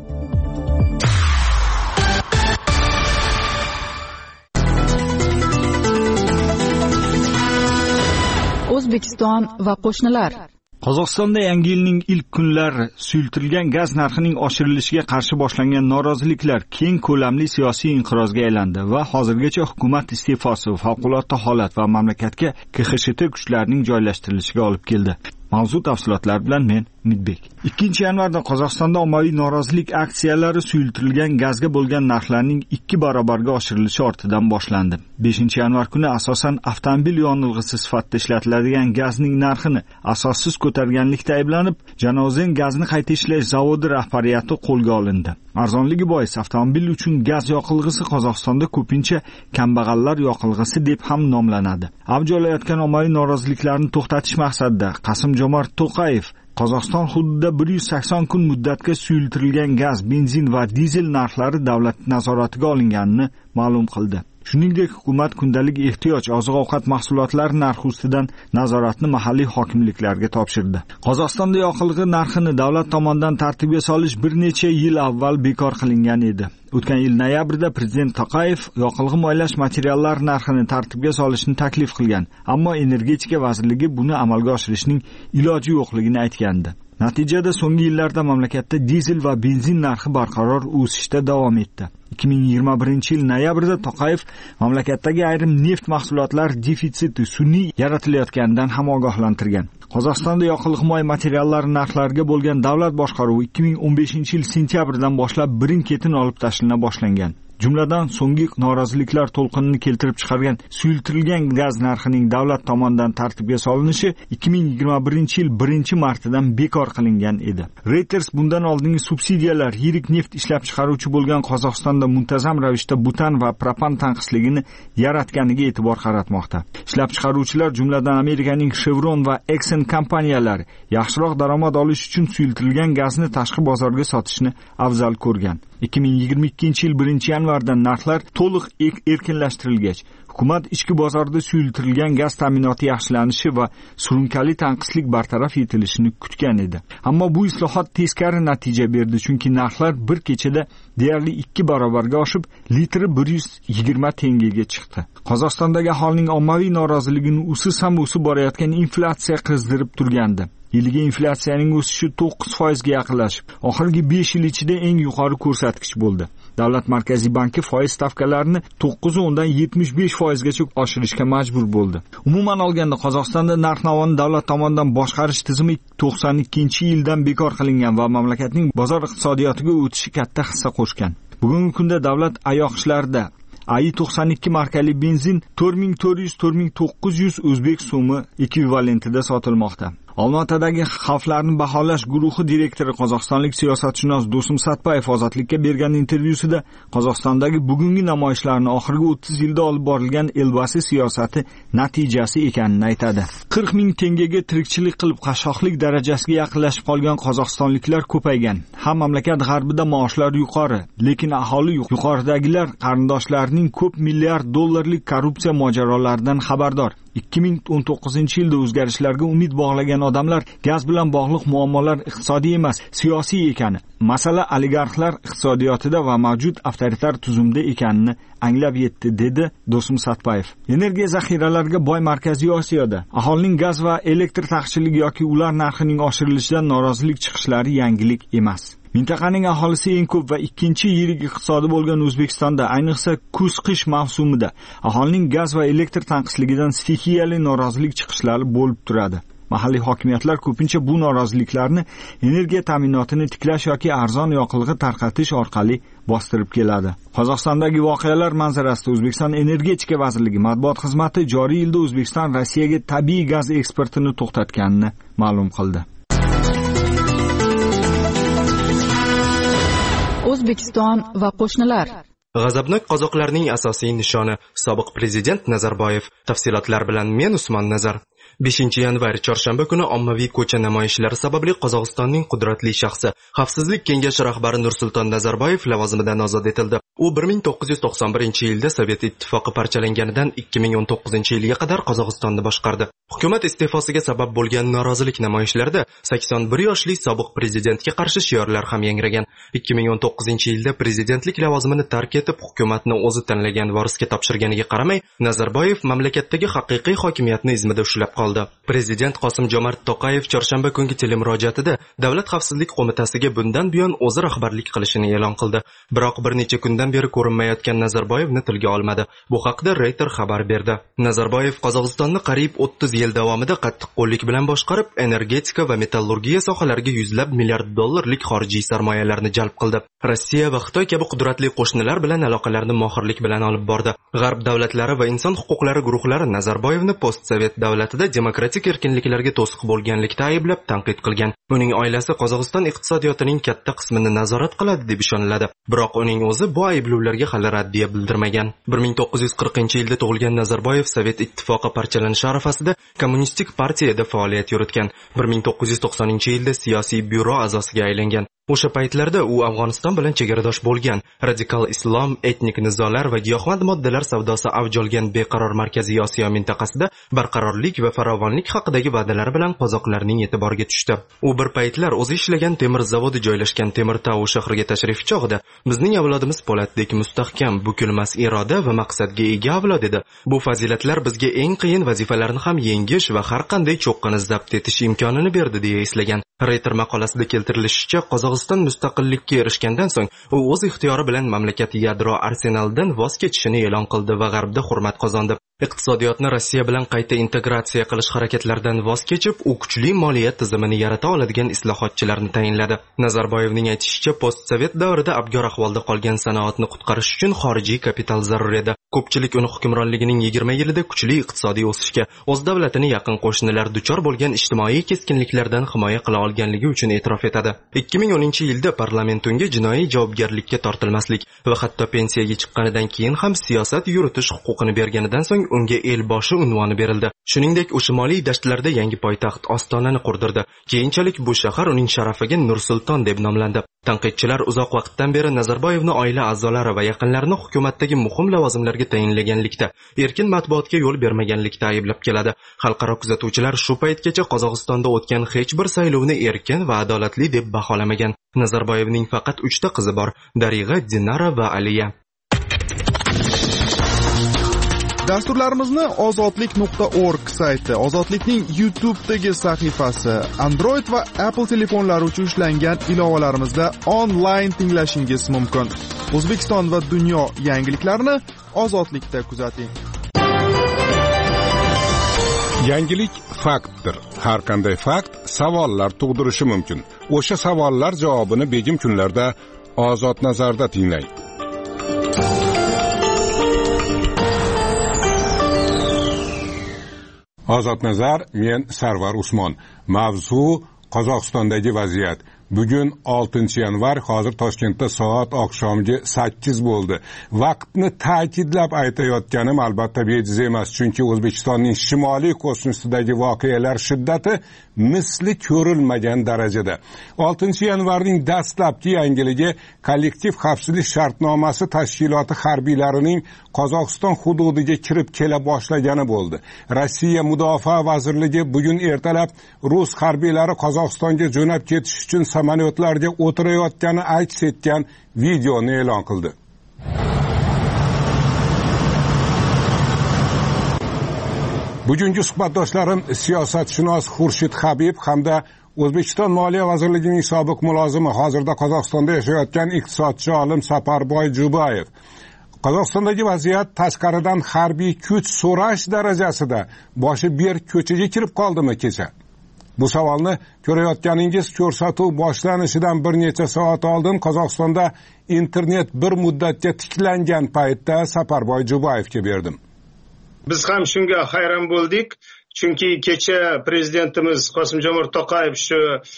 O'zbekiston va qo'shnilar. Qozog'istonda yangi yilning ilk kunlari suyultirilgan gaz narxining oshirilishiga qarshi boshlangan noroziliklar keng ko'lamli siyosiy inqirozga aylandi va hozirgacha hukumat iste'fosi, favqulodda holat va mamlakatga K X S T kuchlarining joylashtirilishiga olib keldi. Mavzu tafsilotlar bilan men Midbek. ikkinchi yanvarda Qozog'istonda ommaviy norozilik aksiyalari suyultirilgan gazga bo'lgan narxlarning ikki barobarga oshirilishi ortidan boshlandi. beshinchi yanvar kuni asosan avtomobil yonilg'isi sifatida ishlatiladigan gazning narxini asossiz ko'targanlikda ayblanib, Janozen gazni qayta ishlash zavodi rahbariyati qo'lga olindi. Arzonligi bois avtomobil uchun gaz yoqilg'isi Qozog'istonda ko'pincha kambag'allar yoqilg'isi deb ham nomlanadi. Avj olayotgan ommaviy noroziliklarni to'xtatish maqsadida Qasim-Jomart To'qayev Qozog'iston hududida bir yuz sakson kun muddatga suyultirilgan gaz, benzin va dizel narxlari davlat nazoratiga olinganini ma'lum qildi. Shuningdek, hukumat kundalik ehtiyoj oziq-ovqat mahsulotlari narxi ustidan nazoratni mahalliy hokimliklarga topshirdi. Qozog'istonda yoqilg'i narxini davlat tomonidan tartibga solish bir necha yil avval bekor qilingan edi. O'tgan yil noyabrda prezident Toqayev yoqilg'i moylash materiallari narxini tartibga solishni taklif qilgan, ammo energetika vazirligi buni amalga oshirishning iloji yo'qligini aytgandi. Natijada so'nggi yillarda mamlakatda dizel va benzin narxi barqaror o'sishda davom etdi. ikki ming yigirma birinchi yil noyabrda Toqayev mamlakatdagi ayrim neft mahsulotlar defitsiti sun'iy yaratilayotganidan ham ogohlantirgan. Qozog'istonda yoqilg'i moy materiallari narxlariga bo'lgan davlat boshqaruvi ikki ming o'n beshinchi yil sentyabrdan boshlab birin-ketin olib tashlana boshlangan. Jumladan, so'nggi noroziliklar to'lqinini keltirib chiqargan suyultirilgan gaz narxining davlat tomonidan tartibga solinishi ikki ming yigirma birinchi yil birinchi martidan bekor qilingan edi. Reuters bundan oldingi subsidiyalar yirik neft ishlab chiqaruvchi bo'lgan Qozog'istonda muntazam ravishda butan va propan tanqisligini yaratganiga e'tibor qaratmoqda. Ishlab chiqaruvchilar, jumladan Amerikaning Chevron va Exxon kompaniyalari, yaxshiroq daromad olish uchun suyultirilgan gazni tashqi bozorga sotishni afzal ko'rgan. ikki ming yigirma ikkinchi yil birinchi yanvardan narxlar to'liq erkinlashtirilgach, hukumat ichki bozorda suyultirilgan gaz ta'minoti yaxshilanishi va surunkali tanqislik bartaraf etilishini kutgan edi. Ammo bu islohot teskari natija berdi, chunki narxlar bir kechada deyarli ikki barobarga oshib, litri bir yuz yigirma tengaga chiqdi. Qozog'istondagi aholining ommaviy noroziligini usiz ham o'sib borayotgan inflyatsiya qizdirib turgandi. Yilgi inflyatsiyaning o'sishi to'qqiz foizga yaqinlashib, oxirgi besh yil ichida eng yuqori ko'rsatkich bo'ldi. Davlat markaziy banki foiz stavkalarini to'qqiz o'ndan yetmish besh foizgacha oshirishga majbur bo'ldi. Umuman olganda, Qozog'istonda narx-navoni davlat tomonidan boshqarish tizimi to'qson ikkinchi yildan bekor qilingan va mamlakatning bozor iqtisodiyotiga o'tishi katta hissa qo'shgan. Bugungi kunda davlat ayoq ishlarida A I to'qson ikki markali benzin to'rt ming to'rt yuz to'rt ming to'qqiz yuz o'zbek so'mi ekvivalentida sotilmoqda. Olmaotadagi xavflarni baholash guruhi direktori qozog'istonlik siyosatshunos Do'stum Satpayev Ozodlikka bergan intervyusida Qozog'istondagi bugungi namoyishlarni oxirgi o'ttiz yilda olib borilgan Elbasi siyosati natijasi ekanini aytadi. qirq ming tengaga tirikchilik qilib qashshoqlik darajasiga yaqinlashib qolgan qozog'istonliklar ko'paygan. Ham mamlakat g'arbida maoshlar yuqori, lekin aholi yuqoridagilar qarindoshlarining ko'p milliard dollarlik korrupsiya mojarolaridan xabardor. ikki ming o'n to'qqizinchi yilda o'zgarishlarga umid bog'lagan odamlar gaz bilan bog'liq muammolar iqtisodiy emas, siyosiy ekani, masala oligarxlar iqtisodiyotida va mavjud avtoritar tuzumda ekanini anglab yetdi, dedi Do'stum Satpayev. Energiya zaxiralariga boy Markaziy Osiyoda aholining gaz va elektr taqchilligi yoki ular narxining oshirilishidan norozilik chiqishlari yangilik emas. Mintaqaning aholisi eng ko'p va ikkinchi yirik iqtisodi bo'lgan O'zbekistonda, ayniqsa kuz-qish mavsumida aholining gaz va elektr tanqisligidan stixiyali norozilik chiqishlari bo'lib turadi. Mahalliy hokimiyatlar ko'pincha bu noroziliklarni energiya ta'minotini tiklash yoki arzon yoqilg'i tarqatish orqali bostirib keladi. Qozog'istondagi voqealar manzarasida O'zbekiston Energetika vazirligi matbuot xizmati joriy yilda O'zbekiston Rossiyaga tabiiy gaz eksportini to'xtatganini ma'lum qildi. O'zbekiston va qo'shnilar. G'azabnok qozoqlarning asosiy nishoni sobiq prezident Nazarboyev. Tafsilotlar bilan men Usmon Nazar. beshinchi yanvar chorshanba kuni ommaviy ko'cha namoyishlari sababli Qozog'istonning qudratli shaxsi, Xavfsizlik kengashi rahbari Nursulton Nazarboyev lavozimidan ozod etildi. U bir ming to'qqiz yuz to'qson birinchi yilda Sovet ittifoqi parchalanganidan ikki ming o'n to'qqizinchi yilga qadar Qozog'istonni boshqardi. Hukumat iste'fosiga sabab bo'lgan norozilik namoyishlarida sakson bir yoshli sobiq prezidentga qarshi shiorlar ham yangragan. ikki ming o'n to'qqizinchi yilda prezidentlik lavozimini tark etib, hukumatni o'zi tanlagan vorisga topshirganiga qaramay, Nazarboyev mamlakatdagi haqiqiy hokimiyatni izmida ushlab qoldi. Prezident Qosim-Jomart To'qayev chorshanba kungi telemurojaatida Davlat xavfsizlik qo'mitasiga bundan buyon o'zi rahbarlik qilishini e'lon qildi. Biroq bir necha kundan beri ko'rinmayotgan Nazarboyevni tilga olmadi. Bu haqda Reuters xabar berdi. Nazarboyev Qozog'istonni qariyb o'ttiz yil davomida qattiqqo'llik bilan boshqarib, energetika va metallurgiya sohalariga yuzlab milliard dollarlik xorijiy sarmoyalarni jalb qildi. Rossiya va Xitoy kabi qudratli qo'shnilar bilan aloqalarni mohirlik bilan olib bordi. G'arb davlatlari va inson huquqlari guruhlari Nazarboyevni post-sovet davlatida demokratik erkinliklarga to'siq bo'lganlikda ayblab tanqid qilgan. Uning oilasi Qozog'iston iqtisodiyotining katta qismini nazorat qiladi deb ishoniladi. Biroq uning o'zi bu ayblovlarga hali raddiya bildirmagan. bir ming to'qqiz yuz qirqinchi yilda tug'ilgan Nazarboyev Sovet ittifoqi parchalanishi arafasida Kommunistik partiyada faoliyat yuritgan. bir ming to'qqiz yuz to'qsoninchi yilda siyosiy byuro a'zosiga aylangan. O'sha paytlarda u Afg'oniston bilan chegaradosh bo'lgan, radikal islom, etnik nizolar va giyohvand moddalar savdosi avj olgan beqaror Markaziy Osiyo mintaqasida barqarorlik va farovonlik haqidagi va'dalar bilan qozoqlarning e'tiboriga tushdi. U bir paytlar o'zi ishlagan temir zavodi joylashgan Temurtau shahriga tashrif chog'ida bizning avlodimiz Po'latdek mustahkam, bukilmas iroda va maqsadga ega avlod edi. Bu fazilatlar bizga eng qiyin vazifalarni ham yengish va har qanday cho'qqini zabt etish imkonini berdi deya eslagan. Reuters maqolasida keltirilishicha, Qozog'iston mustaqillikka erishgandan so'ng u o'z ixtiyori bilan mamlakat yadro arsenalidan voz kechishini e'lon qildi va g'arbda hurmat qozondi. Iqtisodiyotni Rossiya bilan qayta integratsiya qilish harakatlaridan voz kechib, u kuchli moliya tizimini yarata oladigan islohotchilarni tayinladi. Nazarboyevning aytishicha, postsovet davrida abgor ahvolda qolgan sanoatni qutqarish uchun xorijiy kapital zarur edi. Ko'pchilik uni hukmronligining yigirma yilida kuchli iqtisodiy o'sishga, o'z davlatini yaqin qo'shnilar duchor bo'lgan ijtimoiy keskinliklardan himoya qila olganligi uchun e'tirof etadi. ikki ming o'ninchi yilda parlament unga jinoiy javobgarlikka tortilmaslik va hatto pensiyaga chiqqanidan keyin ham siyosat yuritish huquqini berganidan so'ng unga elboshi unvoni berildi. Shuningdek, u shimoliy dashtlarda yangi poytaxt Ostonani qurdirdi. Keyinchalik bu shahar uning sharafiga Nur-Sulton deb nomlandi. Tanqidchilar uzoq vaqtdan beri Nazarboyevni oila a'zolari va yaqinlarini hukumatdagi muhim lavozimlarga tayinlaganlikda, erkin matbuotga yo'l bermaganlikda ayblab keladi. Xalqaro kuzatuvchilar shu paytgacha Qozog'istonda o'tgan hech bir saylovni erkin va adolatli deb baholamagan. Nazarboyevning faqat uchta qizi bor: Darig'a, Dinara va Aliya. Dasturlarimizni ozodlik nuqta org sayti, Ozodlikning YouTube'dagi sahifasi, Android va Apple telefonlari uchun ishlangan ilovalarimizda onlayn tinglashingiz mumkin. O'zbekiston va dunyo yangiliklarini Ozodlikda kuzating. Yangilik faktdir. Har qanday fakt savollar tug'dirishi mumkin. O'sha savollar javobini begim kunlarda Ozod nazarda tinglang. Ozod nazar, men Sarvar Usmon. Mavzu Qozog'istondagi vaziyat. Bugun oltinchi yanvar, hozir Toshkentda soat oqshomgi sakkiz bo'ldi. Vaqtni ta'kidlab aytayotganim albatta bejiz emas, chunki O'zbekistonning shimoliy qo'shnisidagi voqealar shiddati misli ko'rilmagan darajada. oltinchi yanvarning dastlabki yangiligi kollektiv xavfsizlik shartnomasi tashkiloti harbiylarining Qozog'iston hududiga kirib kela boshlagani bo'ldi. Rossiya Mudofaa vazirligi bugun ertalab rus harbiylari Qozog'istonga jo'nab ketish uchun samolyotlarga o'tirayotgani aks etgan videoni e'lon qildi. Bugungi suhbatdoshlarim siyosatshunos Xurshid Habib hamda O'zbekiston Moliya vazirligining sobiq mulozimi, hozirda Qozog'istonda yashayotgan iqtisodchi olim Saparboy Jubayev. Qozog'istondagi vaziyat tashqaridan harbiy kuch so'rash darajasida boshi ber ko'chaga kirib qoldimi kecha? Bu savolni ko'rayotganingiz ko'rsatuv boshlanishidan bir necha soat oldin Qozog'istonda internet bir muddatga tiklangan paytda Saparboy Jubayevga berdim. Biz ham shunga hayron bo'ldik, chunki kecha prezidentimiz Qosim-Jomart To'qayev shu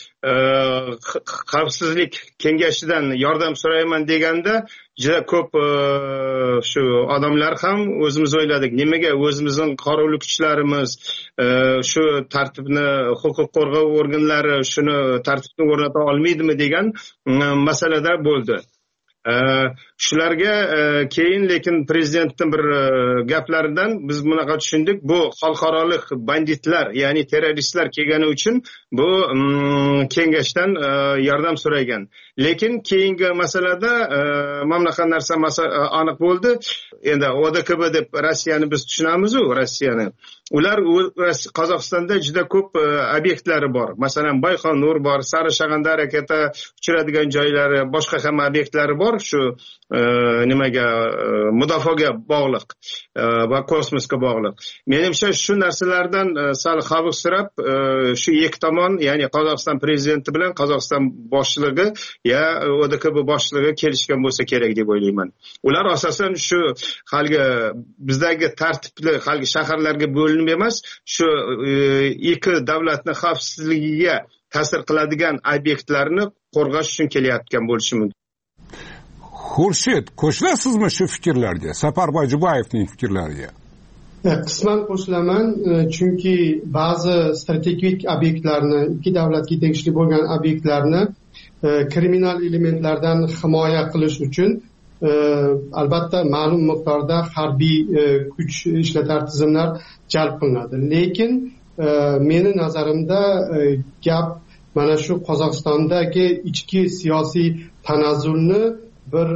xavfsizlik kengashidan yordam so'rayman deganda juda ko'p shu odamlar ham o'zimiz o'yladik, nimaga o'zimizning qarovli kuchlarimiz shu tartibni, huquq qo'rg'ov organlari shuni tartibni o'rnata olmaydimi degan masalada bo'ldi. Shularga keyin lekin prezidentning bir gaplaridan biz bunaqa tushundik, bu xalqaro banditlar, ya'ni terroristlar kelgani uchun bu kengashdan yordam so'ragan. Lekin keyingi masalada mana qanaqa narsa aniq bo'ldi. Endi O D K B deb Rossiyani biz tushunamiz-ku, Rossiyani. Ular Qozog'istonda juda ko'p obyektlari bor. Masalan, Bayqonur bor, Sarishag'anda harakatga uchradigan joylari, boshqa ham obyektlari bor. Shu nimaga mudofaaga bog'liq va kosmosga bog'liq. Menimcha shu narsalardan sal xavfsirab shu ikki tomon, ya'ni Qozog'iston prezidenti bilan Qozog'iston boshlig'i ya O D K B boshlig'i kelishgan bo'lsa kerak deb o'ylayman. Ular asosan shu halgi bizdagi tartibli halgi shaharlarga bo'linib emas, shu ikki davlatning xavfsizligiga ta'sir qiladigan obyektlarni qo'rg'ash uchun kelayotgan bo'lishi mumkin. Xurshid, qo'shilasizmi shu fikrlarga, Saparboy Jubayevning fikrlariga? Qisman qo'shilaman, chunki ba'zi strategik obyektlarni, ikki davlatga tegishli bo'lgan obyektlarni kriminal elementlardan himoya qilish uchun albatta ma'lum miqdorda harbiy kuch ishlatar tizimlar jalb qilinadi. Lekin meni nazarimda gap mana shu Qozog'istondagi ichki siyosiy tanazzulni bir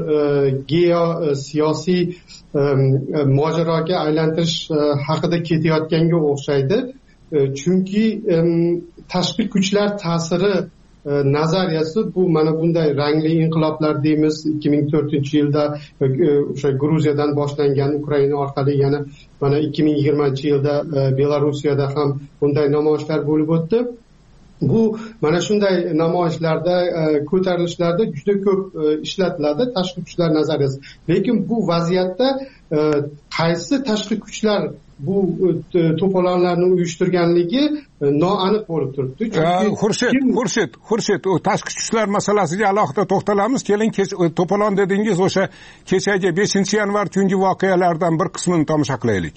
geosiyosiy mojaroga aylantirish haqida ketayotganga o'xshaydi. Chunki tashqi kuchlar ta'siri nazariyasi bu mana bunday rangli inqiloblar deymiz. ikki ming to'rtinchi yilda o'sha Gruziyadan boshlangan, Ukraina orqali yana mana ikki ming yigirmanchi yilda Belarusiyada ham bunday namoyishlar bo'lib o'tdi. Bu mana shunday namoyishlarda, ko'tarilishlarda juda ko'p ishlatiladi tashqi kuchlar nazariyasi. Lekin bu vaziyatda qaysi tashqi kuchlar bu to'polonlarni uyushtirganligi noaniq bo'lib turibdi. Xurshid, Xurshid, Xurshid, o tashqi kuchlar masalasiga alohida to'xtalamiz. Keling, to'polon dedingiz, o'sha kechagi beshinchi yanvar tungi voqealardan bir qismini tomosha qilaylik.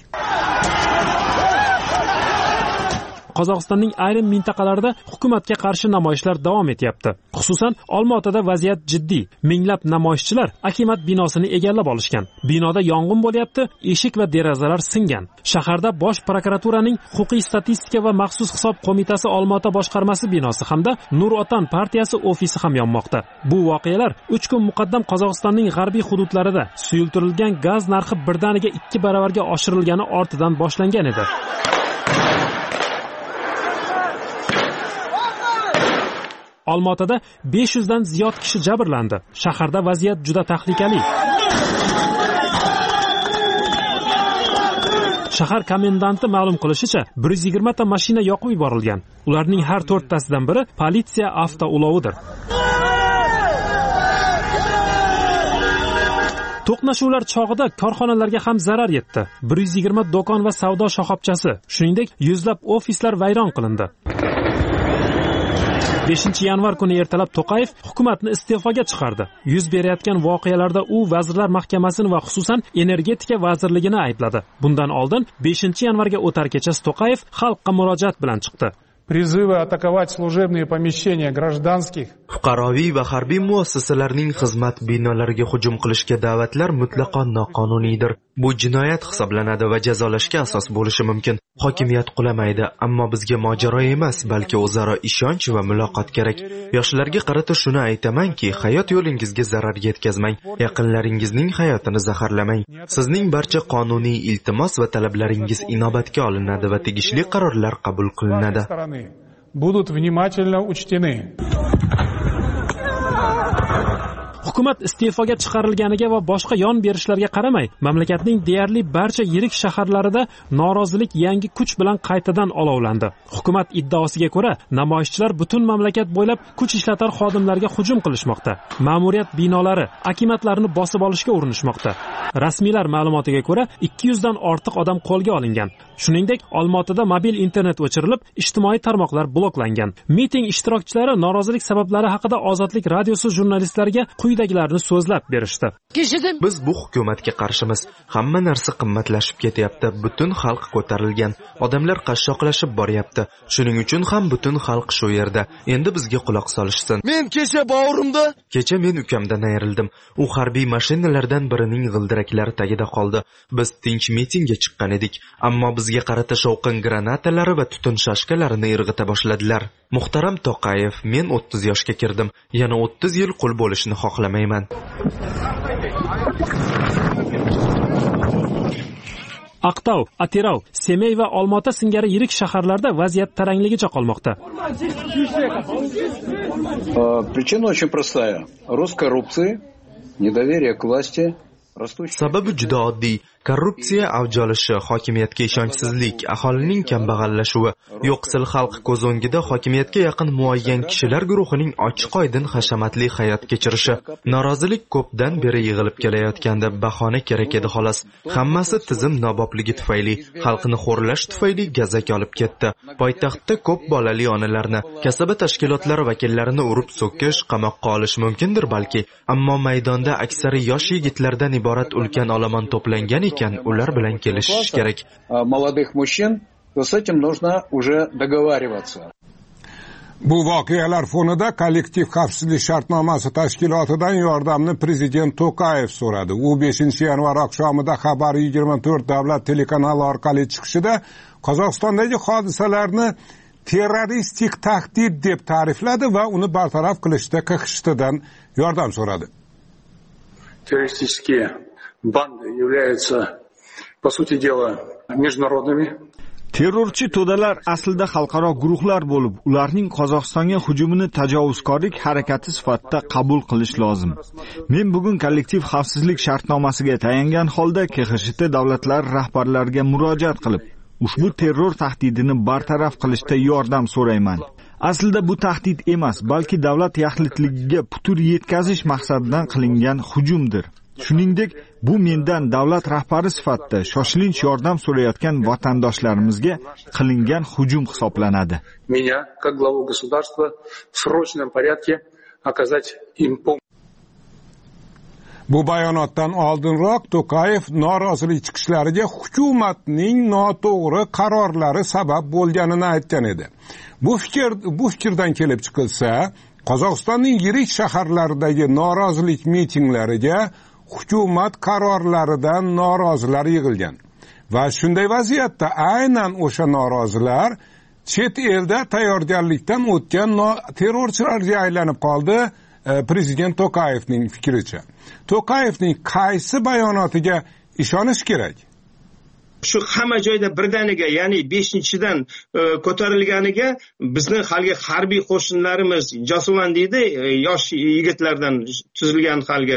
Qozog'istonning ayrim mintaqalarida hukumatga qarshi namoyishlar davom etyapti. Xususan, Olmaotada vaziyat jiddiy. Minglab namoyishchilar Akimat binosini egallab olishgan. Binoda yong'in bo'lyapti, eshik va derazalar singan. Shaharda Bosh prokuraturaning huquqiy statistika va maxsus hisob qo'mitasi Olmaota boshqarmasi binosi hamda Nur Otan partiyasi ofisi ham yonmoqda. Bu voqealar uch kun muqaddam Qozog'istonning g'arbiy hududlarida suyultirilgan gaz narxi birdaniga ikki baravarga oshirilgani ortidan boshlangan edi. Olmaotada besh yuzdan ziyod kishi jabrlandi. Shaharda vaziyat juda tahlikali. Shahar komendanti ma'lum qilishicha, bir yuz yigirma ta mashina yoqib yuborilgan. Ularning har to'rttasidan biri politsiya avtoulovidir. To'qnashuvlar chog'ida korxonalarga ham zarar yetdi. bir yuz yigirma do'kon va savdo shoxobchasi, shuningdek, yuzlab ofislar vayron qilindi. beshinchi yanvar kuni ertalab To'qayev hukumatni iste'foga chiqardi. Yuz berayotgan voqealarda u Vazirlar Mahkamasini va xususan Energetika vazirligini aybladi. Bundan oldin beshinchi yanvarga o'tar kechasi To'qayev xalqqa murojaat bilan chiqdi. Призывы атаковать служебные помещения гражданских. Fuqaroviy va harbiy muassasalarning xizmat binolariga hujum qilishga da'vatlar mutlaqo noqonuniydir. Bu jinoyat hisoblanadi va jazolashga asos bo'lishi mumkin. Hokimiyat qulamaydi, ammo bizga mojaro emas, balki o'zaro ishonch va muloqot kerak. Yoshlarga qarata shuni aytamanki, hayot yo'lingizga zarar yetkazmang, yaqinlaringizning hayotini zaharlamang. Sizning barcha qonuniy iltimos va talablaringiz inobatga olinadi va tegishli qarorlar qabul qilinadi. Будут внимательно учтены. Hukumat iste'foga chiqarilganiga va boshqa yon berishlarga qaramay, mamlakatning deyarli barcha yirik shaharlarida norozilik yangi kuch bilan qaytadan olovlandi. Hukumat iddaosiga ko'ra, namoyishchilar butun mamlakat bo'ylab kuch ishlatar xodimlarga hujum qilishmoqda. Ma'muriyat binolari, akimatlarni bosib olishga urinishmoqda. Rasmiylar ma'lumotiga ko'ra, ikki yuz dan ortiq odam qo'lga olingan. Shuningdek, Olmaotada mobil internet o'chirilib, ijtimoiy tarmoqlar bloklangan. Miting ishtirokchilari norozilik sabablari haqida Ozodlik radiosi jurnalistlariga quyidagilarni so'zlab berishdi. Biz bu hukumatga qarshimiz. Hamma narsa qimmatlashib ketyapti. Butun xalq ko'tarilgan. Odamlar qashshoqlashib boryapti. Shuning uchun ham butun xalq shu yerda. Endi bizga quloq solishsin. Men kecha bog'rimda, kecha men ukamdan ayrildim. U harbiy mashinalardan birining g'ildiraklari tagida qoldi. Biz tinch mitingga chiqqan edik, ammo bizga qarata shovqin granatalari va tutun shashkalarini irg'ita boshladilar. Muhtaram To'qayev, men o'ttiz yoshga kirdim. Yana o'ttiz yil qul bo'lishni xohlamayman. Aqtau, Atirau, Semey va Olmaota singari yirik shaharlarda vaziyat tarangligicha qolmoqda. Причина очень простая. Рост коррупции, недоверие к власти. Sababi juda oddiy. Korrupsiya avj olishi, hokimiyatga ishonchsizlik, aholining kambag'allashuvi, yo'qsil xalq ko'z o'ngida hokimiyatga yaqin muayyan kishilar guruhining ochiq-oydin hashamatli hayot kechirishi. Norozilik ko'pdan beri yig'ilib kelayotganda bahona kerak edi xolos. Hammasi tizim nobobligi tufayli, xalqni xo'rlash tufayli gazak olib ketdi. Poytaxtda ko'p bolali onalarni, kasaba tashkilotlari vakillarini urib so'kish, qamoqqa olish mumkindir balki, ammo maydonda aksari yosh yigitlardan iborat ulkan olomon to'plangan ekan, ular bilan kelishish kerak. Молодых мужчин, то с этим нужно уже договариваться. Bu voqealar fonida kollektiv xavfsizlik shartnomasi tashkilotidan yordamni prezident To'qayev so'radi. U beshinchi yanvar oqshomida Xabar yigirma to'rt davlat telekanali orqali chiqishida Qozog'istondagi hodisalarni terroristik tahdid deb ta'rifladi va uni bartaraf qilishda K X T dan yordam so'radi. Террористические банды являются, по сути дела, международными. Terrorchi to'dalar aslida xalqaro guruhlar bo'lib, ularning Qozog'istonga hujumini tajovuzkorlik harakati sifatida qabul qilish lozim. Men bugun kollektiv xavfsizlik shartnomasiga tayangan holda K X Ş T davlatlari rahbarlariga murojaat qilib, ushbu terror tahdidini bartaraf qilishda yordam so'rayman. Aslida bu tahdid emas, balki davlat yaxlitligiga putur yetkazish maqsadidan qilingan hujumdir. Shuningdek, bu mendan davlat rahbari sifatida shoshilinch yordam so'rayotgan vatandoshlarimizga qilingan hujum hisoblanadi. Меня, как главу государства, в срочном порядке оказать им помощь. Bu bayonotdan oldinroq To'qayev norozilik chiqishlariga hukumatning noto'g'ri qarorlari sabab bo'lganini aytgan edi. Bu fikr bu fikrdan kelib chiqilsa, Qozog'istonning yirik shaharlaridagi norozilik mitinglariga hukumat qarorlaridan norozilar yig'ilgan. Va shunday vaziyatda aynan o'sha norozilar chet elda tayyorgarlikdan o'tgan terrorchilarga aylanib qoldi. Prezident To'qayevning fikricha. To'qayevning qaysi bayonotiga ishonish kerak? Shu hamma joyda birdaniga, ya'ni beshinchidan ko'tarilganiga bizni halgi harbiy qo'shinlarimiz Josuvan deydi, yosh yigitlardan tuzilgan halgi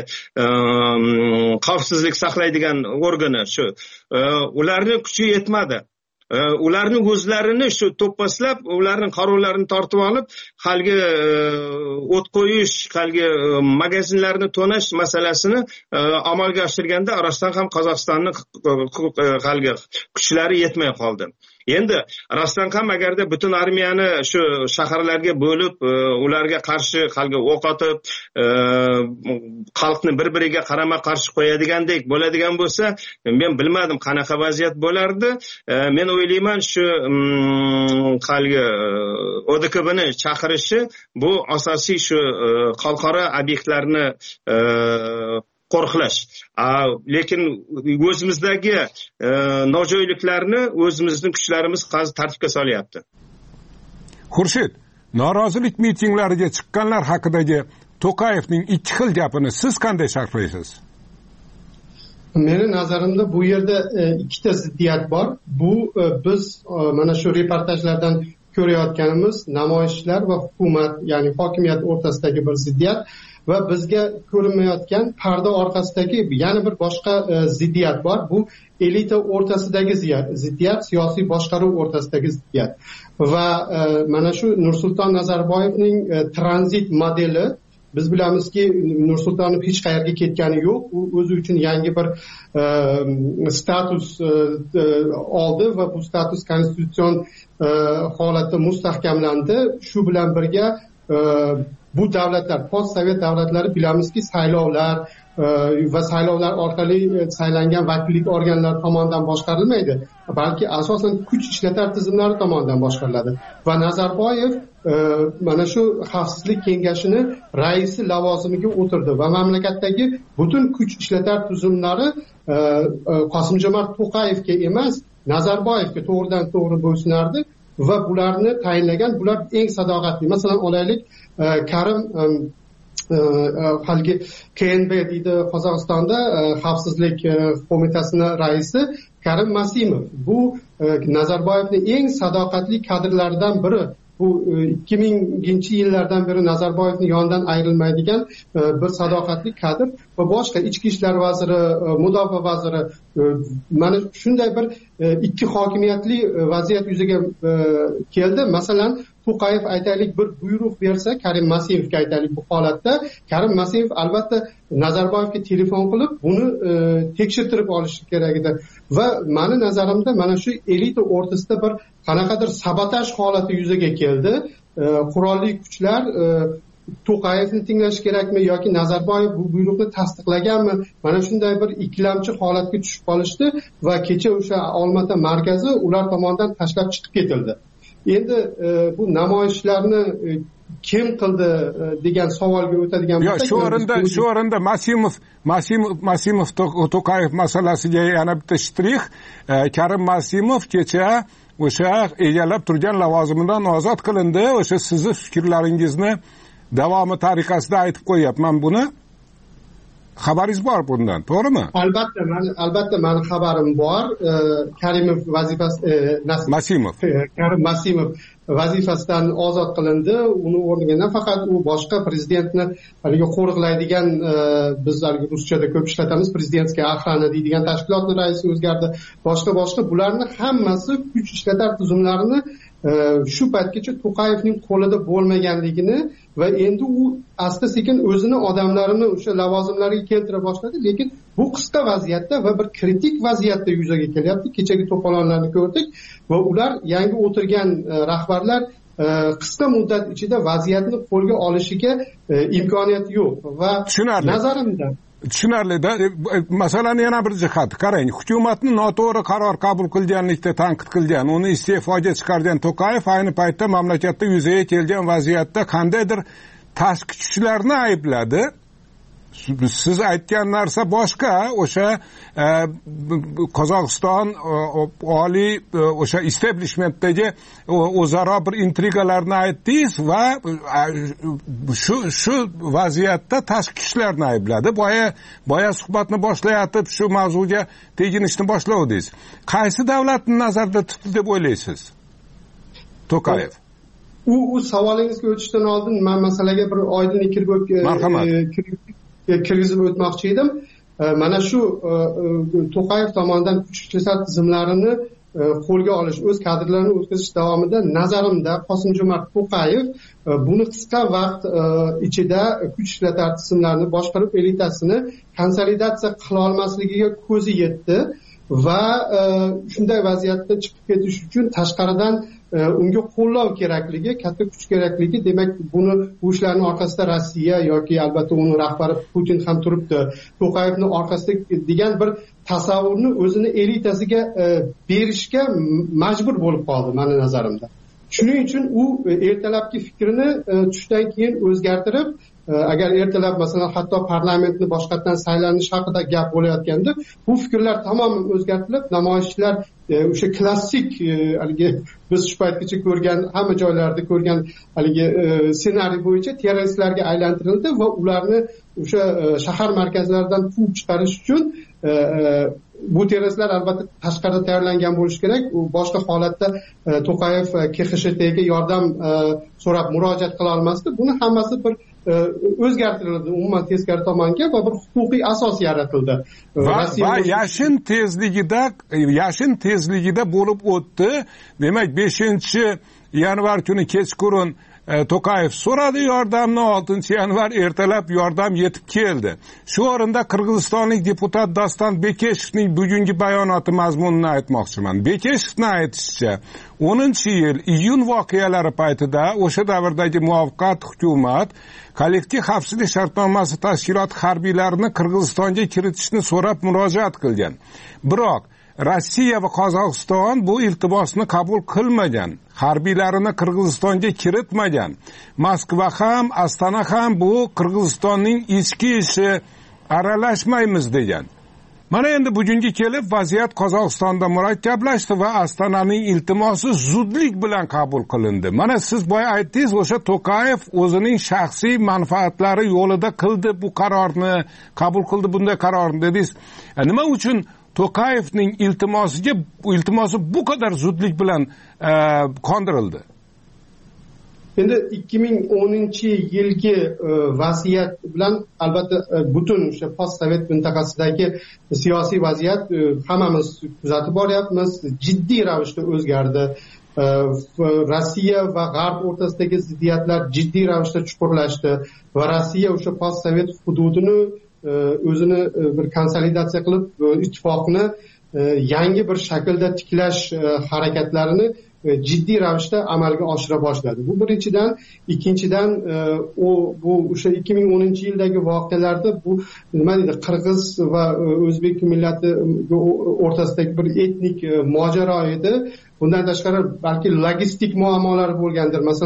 xavfsizlik saqlaydigan organi shu. Ularning kuchi yetmadi. Ularning o'zlarini shu to'ppaslab, ularning qarovlarini tortib olib, halgi o't qo'yish, halgi magazinlarni to'nash masalasini amalga oshirganda orasidan ham Qozog'istonning halgi kuchlari yetmay qoldi. Endi rostdan ham agarda butun armiyani shu shaharlarga bo'lib, ularga qarshi halgi o'q otib, xalqni bir-biriga qarama-qarshi qo'yadigandek bo'ladigan bo'lsa, men bilmadim qanaqa vaziyat bo'lardi. Men o'ylayman shu halgi O D K Bni chaqirishi bu asosiy shu xalqaro obyektlarni qo'riqlash. Lekin o'zimizdagi nojo'yliklarni o'zimizning kuchlarimiz tartibga solyapti. Xurshid, norozilik mitinglariga chiqqanlar haqidagi To'qayevning ikki xil gapini siz qanday sharhlaysiz? Meni nazarimda bu yerda ikkita ziddiyat bor. Bu biz mana shu reportajlardan ko'rayotganimiz namoyishlar va hukumat, ya'ni hokimiyat o'rtasidagi bir ziddiyat va bizga ko'rinmayotgan parda orqasidagi yana bir boshqa ziddiyat bor. Bu elita o'rtasidagi ziddiyat, siyosiy boshqaruv o'rtasidagi ziddiyat. Va mana shu Nursulton Nazarboyevning tranzit modeli, biz bilamizki Nursultonov hech qayerga ketgani yo'q. U o'zi uchun yangi bir status oldi va bu status konstitutsion holatda mustahkamlandi. Shu bilan birga bu davlatlar, post-sovet davlatlari bilamizki saylovlar va saylovlar orqali saylangan vakillik organlari tomonidan boshqarilmaydi, balki asosan kuch ishlatar tizimlari tomonidan boshqariladi. Va Nazarboyev mana shu xavfsizlik kengashini raisi lavozimiga o'tirdi va mamlakatdagi butun kuch ishlatar tizimlari Qosimjomart To'qayevga emas, Nazarboyevga to'g'ridan to'g'ri bo'ysunardi va bularni tayinlagan, bular eng sadoqatli. Masalan, olaylik, Karim halgi K N B deydi Qozog'istonda xavfsizlik qo'mitasining raisi Karim Masimov. Bu Nazarboyevning eng sadoqatli kadrlaridan biri. Bu ikki minginchi yillardan beri Nazarboyevning yonidan ayrilmaydigan bir sadoqatli kadr va boshqa ichki ishlar vaziri, mudofaa vaziri, mana shunday bir ikki hokimiyatli vaziyat yuzaga keldi. Masalan, To'qayev aytaylik bir buyruq bersa, Karim Masiyevga aytaylik bu holatda, Karim Masiyev albatta Nazarboyevga telefon qilib buni tekshirtirib olishi kerak edi. Va meni nazarimda mana shu elita o'rtasida bir qanaqadir sabotaj holati yuzaga keldi. Qurolli kuchlar To'qayevni tinglash kerakmi yoki Nazarboyev bu buyruqni tasdiqlaganmi? Mana shunday bir ikkilamchi holatga tushib qolishdi va kecha o'sha Olmaota markazi ular tomonidan tashlab chiqib ketildi. Endi bu namoyishlarni kim qildi degan savolga o'tadigan bo'lsak, shu o'rinda shu o'rinda Masimov Masimov Masimov To'qayev masalasiga yana bitta shtrix. Karim Masimov kecha o'sha egallab turgan lavozimidan ozod qilindi. O'sha sizni fikrlaringizni davomi tariqasida aytib qo'yapman buni. xabaringiz bor bundan, to'g'rimi? Albatta, mani albatta mani xabarim bor. Karimov vazifasi Masimov. Karim Masimov vazifasidan ozod qilindi. Uni o'rniga nafaqat u boshqa prezidentni haligi qo'riqlaydigan, biz haligi ruschada ko'p ishlatamiz, prezidentskiy охрана deydigan tashkilotni raisi o'zgardi. Boshqa boshqa bularni hammasi kuch ishlatar tuzumlarini shu paytgacha To'qayevning qo'lida bo'lmaganligini va endi u asta sekin o'zini odamlarini o'sha lavozimlarga keltira boshladi, lekin bu qisqa vaziyatda va bir kritik vaziyatda yuzaga kelyapti. Kechagi to'polonlarni ko'rdik va ular yangi o'tirgan rahbarlar qisqa muddat ichida vaziyatni qo'lga olishiga imkoniyat yo'q va nazarimda tushunarli-da. Masalan, yana bir jihat qarang, hukumatni noto'g'ri qaror qabul qilganlikda tanqid qilgan, uni iste'foga chiqargan To'qayev ayni paytda mamlakatda yuzaga kelgan vaziyatda qandaydir tashqi kuchlarni aybladi. Siz aytgan narsa boshqa, o'sha Qozog'iston oliy o'sha establishmentdagi o'zaro bir intrigalarni aytdingiz va shu shu vaziyatda tashqi kuchlarni aybladi. Boya boya suhbatni boshlayotib shu mavzuga teginishni boshlavdingiz. Qaysi davlatni nazarda tutdi deb o'ylaysiz, To'qayev? U u savolingizga o'tishdan oldin men masalaga bir oydinlik kirib kirgizib o'tmoqchi edim. Mana shu To'qayev tomonidan kuch ishlatar tizimlarini qo'lga olish, o'z kadrlarini o'tkazish davomida nazarimda Qosim-Jo'mart To'qayev buni qisqa vaqt ichida kuch ishlatar tizimlarini boshqarib elitasini konsolidatsiya qila olmasligiga ko'zi yetdi va shunday vaziyatda chiqib ketish uchun tashqaridan unga qo'llov kerakligi, katta kuch kerakligi, demak buni bu ishlarning orqasida Rossiya yoki albatta uni rahbari Putin ham turibdi. To'qayevning orqasida degan bir tasavvurni o'zini elitasiga berishga majbur bo'lib qoldi meni nazarimda. Shuning uchun u ertalabki fikrini tushdan keyin o'zgartirib, agar ertalab masalan hatto parlamentni boshqatdan saylanish haqida gap bo'layotganda bu fikrlar tamoman o'zgartirilib, namoyishlar o'sha klassik haligi biz shu paytgacha ko'rgan, hamma joylarda ko'rgan haligi ssenariy bo'yicha terroristlarga aylantirildi va ularni o'sha shahar markazlaridan quvib chiqarish uchun bu terroristlar albatta tashqarida tayyorlangan bo'lishi kerak. U boshqa holatda To'qayev K X S Tga yordam so'rab murojaat qila olmasdi. Buni hammasi bir o'zgartirildi umuman teskari tomonga va bir huquqiy asos yaratildi. Va, va yashin tezligida yashin tezligida bo'lib o'tdi. Demak, beshinchi yanvar kuni kechqurun To'qayev so'radi yordamni, oltinchi yanvar ertalab yordam yetib keldi. Shu o'rinda qirg'izistonlik deputat Doston Bekeshevning bugungi bayonoti mazmunini aytmoqchiman. Bekeshevning aytishicha, o'ninchi yil iyun voqealari paytida o'sha davrdagi muvaqqat hukumat kollektiv xavfsizlik shartnomasi tashkiloti harbiylarini Qirg'izistonga kiritishni so'rab murojaat qilgan. Biroq Rossiya va Qozog'iston bu iltimosni qabul qilmagan. Harbiylarini Qirg'izistonga kiritmagan. Moskva ham, Astana ham bu Qirg'izistonning ichki ishi, aralashmaymiz degan. Mana endi bugunga kelib vaziyat Qozog'istonda murakkablashdi va Astananing iltimosi zudlik bilan qabul qilindi. Mana siz boya aytdingiz, o'sha To'qayev o'zining shaxsiy manfaatlari yo'lida qildi bu qarorni, qabul qildi bunday qarorni dedingiz. Nima uchun To'qayevning iltimosiga iltimosi bu kadar zudlik bilan e, qondirildi? Endi ikki ming o'ninchi yilgi e, vaziyat bilan albatta e, butun o'sha postsovet mintaqasidagi siyosiy vaziyat e, hammamiz kuzatib boryapmiz, jiddiy ravishda o'zgardi. E, Rossiya va G'arb o'rtasidagi ziddiyatlar jiddiy ravishda chuqurlashdi va Rossiya o'sha postsovet hududini o'zini bir konsolidatsiya qilib ittifoqni yangi bir shaklda tiklash harakatlarini jiddiy ravishda amalga oshira boshladi. Bu birinchidan. Ikkinchidan u bu o'sha ikki ming o'ninchi yildagi voqealarda bu nima deydi, qirg'iz va o'zbek millati o'rtasidagi bir etnik mojaro edi. Bundan tashqari balki logistik muammolar bo'lgandir. Masalan,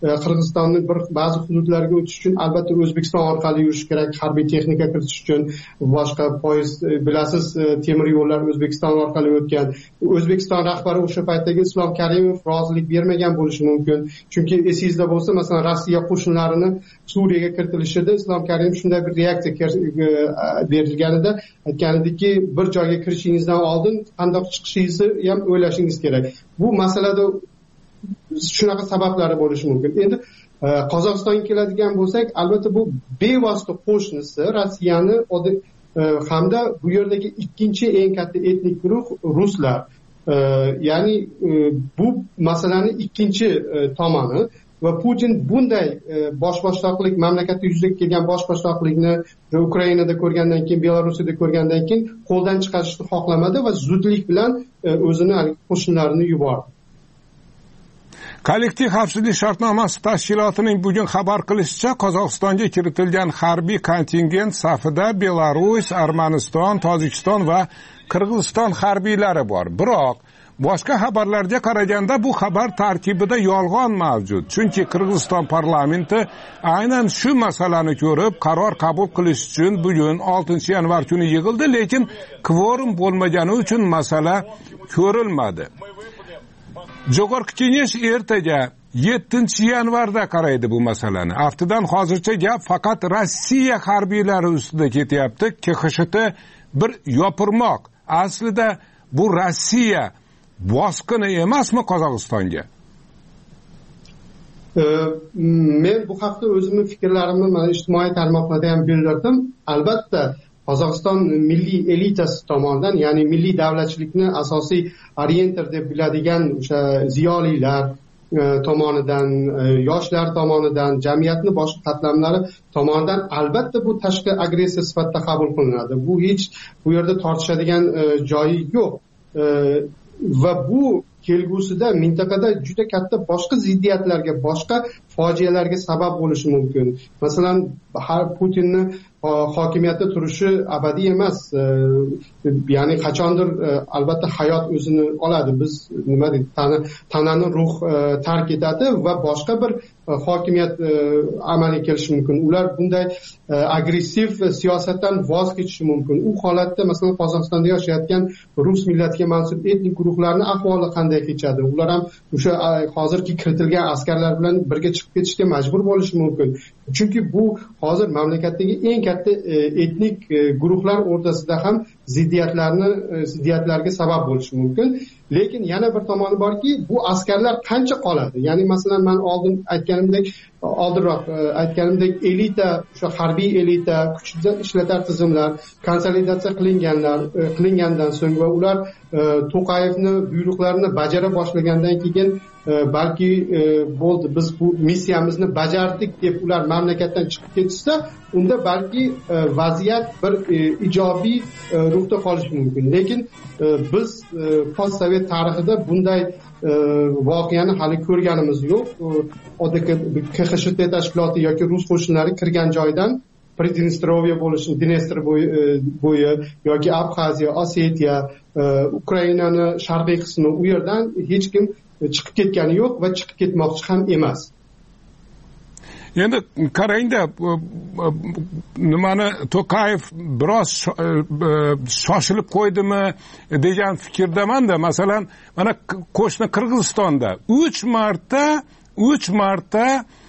qirg'izistonni bir ba'zi hududlarga o'tish uchun albatta o'zbekiston orqali yurish kerak, harbiy texnika kiritish uchun. Boshqa poyezd, bilasiz, temir yo'llar o'zbekiston orqali o'tgan. O'zbekiston rahbari o'sha paytdagi Islom Karimov rozilik bermagan bo'lishi mumkin, chunki esingizda bo'lsa, masalan, Rossiya qo'shinlarini Suriyaga kiritilishida Islom Karimov shunday bir reaksiya berilganida aytganidiki, bir joyga kirishingizdan oldin qandoq chiqishingizni ham o'ylashingiz kerak. Bu masalada shunaqa sabablari bo'lishi mumkin. Endi Qozog'istonga keladigan bo'lsak, albatta bu bevosita qo'shnisi Rossiyani hamda bu yerdagi ikkinchi eng katta etnik guruh ruslar. Ya'ni bu masalani ikkinchi tomoni va Putin bunday bosh boshliqlik, mamlakatda yuzaga kelgan bosh boshliqlikni Ukrainada ko'rgandan keyin, Belarusda ko'rgandan keyin qo'ldan chiqarishni xohlamadi va zudlik bilan o'zini qo'shinlarini yubordi. Kollektiv xavfsizlik shartnomasi tashkilotining bugun xabar qilishicha, Qozog'istonga kiritilgan harbiy kontingent safida Belarus, Armaniston, Tojikiston va Qirg'iziston harbiylari bor. Biroq boshqa xabarlarga qaraganda bu xabar tarkibida yolg'on mavjud. Chunki Qirg'iziston parlamenti aynan shu masalani ko'rib, qaror qabul qilish uchun bugun oltinchi yanvar kuni yig'ildi, lekin kvorum bo'lmagani uchun masala ko'rilmadi. Jo'g'org'i Kengash ertaga yettinchi yanvarda qaraydi bu masalani. Aftidan hozircha gap faqat Rossiya harbiylari ustida ketyapti. K X S T bir yopirmoq. Aslida bu Rossiya bosqini emasmi Qozog'istonga? Men bu haqda o'zimning fikrlarimni mana ijtimoiy tarmoqlarda ham bildirdim. Albatta Qozog'iston milliy elitasi tomonidan, ya'ni milliy davlatchilikni asosiy orientir deb biladigan o'sha ziyolilar tomonidan, yoshlar tomonidan, jamiyatni boshqa qatlamlari tomonidan albatta bu tashqi agressiya sifatida qabul qilinadi. Bu hech bu yerda tortishadigan joyi yo'q. Va bu kelgusida mintaqada juda katta boshqa ziddiyatlarga, boshqa fojialarga sabab bo'lishi mumkin. Masalan, Putinni hokimiyatda turishi abadiy emas. Ya'ni qachondir albatta hayot o'zini oladi. Biz nima deydi, tanani ruh tark etadi va boshqa bir hokimiyat amalga kelishi mumkin. Ular bunday agressiv siyosatdan voz kechishi mumkin. U holatda masalan Qozog'istonda yashayotgan rus millatiga mansub etnik guruhlarning ahvoli qanday kechadi? Ular ham o'sha hozirgi kiritilgan askarlar bilan birga chiqib ketishga majbur bo'lishi mumkin. Chunki bu hozir mamlakatdagi eng katta etnik guruhlar o'rtasida ham ziddiyatlarni ziddiyatlarga sabab bo'lishi mumkin. Lekin yana bir tomoni borki, bu askarlar qancha qoladi? Ya'ni masalan men oldin aytganimdek, oldinroq aytganimdek elita, o'sha harbiy elita, kuchda ishlatar tizimlar konsolidatsiya qilinganlar, qilingandan so'ng va ular To'qayevni buyruqlarini bajara boshlagandan keyin balki bo'ldi, biz bu missiyamizni bajardik deb ular mamlakatdan chiqib ketsa, unda balki vaziyat bir ijobiy ruhda qolishi mumkin. Lekin biz postsovet tarixida bunday voqeani hali ko'rganimiz yo'q. Oddiy K X S T tashkiloti yoki rus qo'shinlari kirgan joydan Pridnestrovye bo'lishi, Dnestr bo'yi yoki Abxaziya, Osetiya, Ukrainani sharqiy qismi, u yerdan hech kim chiqib ketgani yo'q va chiqib ketmoqchi ham emas. Endi qarangda, nimani To'qayev biroz shoshilib qo'ydimi degan fikrdamanda. Masalan, mana qo'shni Qirg'izistonda uch marta uch marta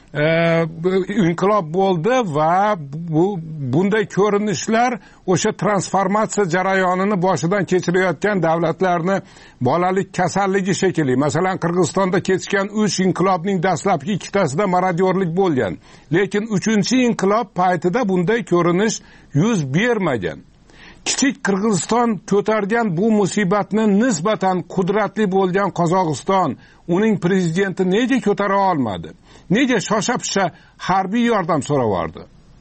inqilob bo'ldi va bu bunday ko'rinishlar o'sha transformatsiya jarayonini boshidan kechirayotgan davlatlarni bolalik kasalligi shekilli. Masalan, Qirg'izistonda kechgan uch inqilobning dastlabki ikkitasida marodyorlik bo'lgan. Lekin uchinchi inqilob paytida bunday ko'rinish yuz bermagan. Kichik Qirg'iziston ko'targan bu musibatni nisbatan qudratli bo'lgan Qozog'iston, uning prezidenti nega ko'tara olmadi? Nega shosha-pisha harbiy yordam so'ravardi?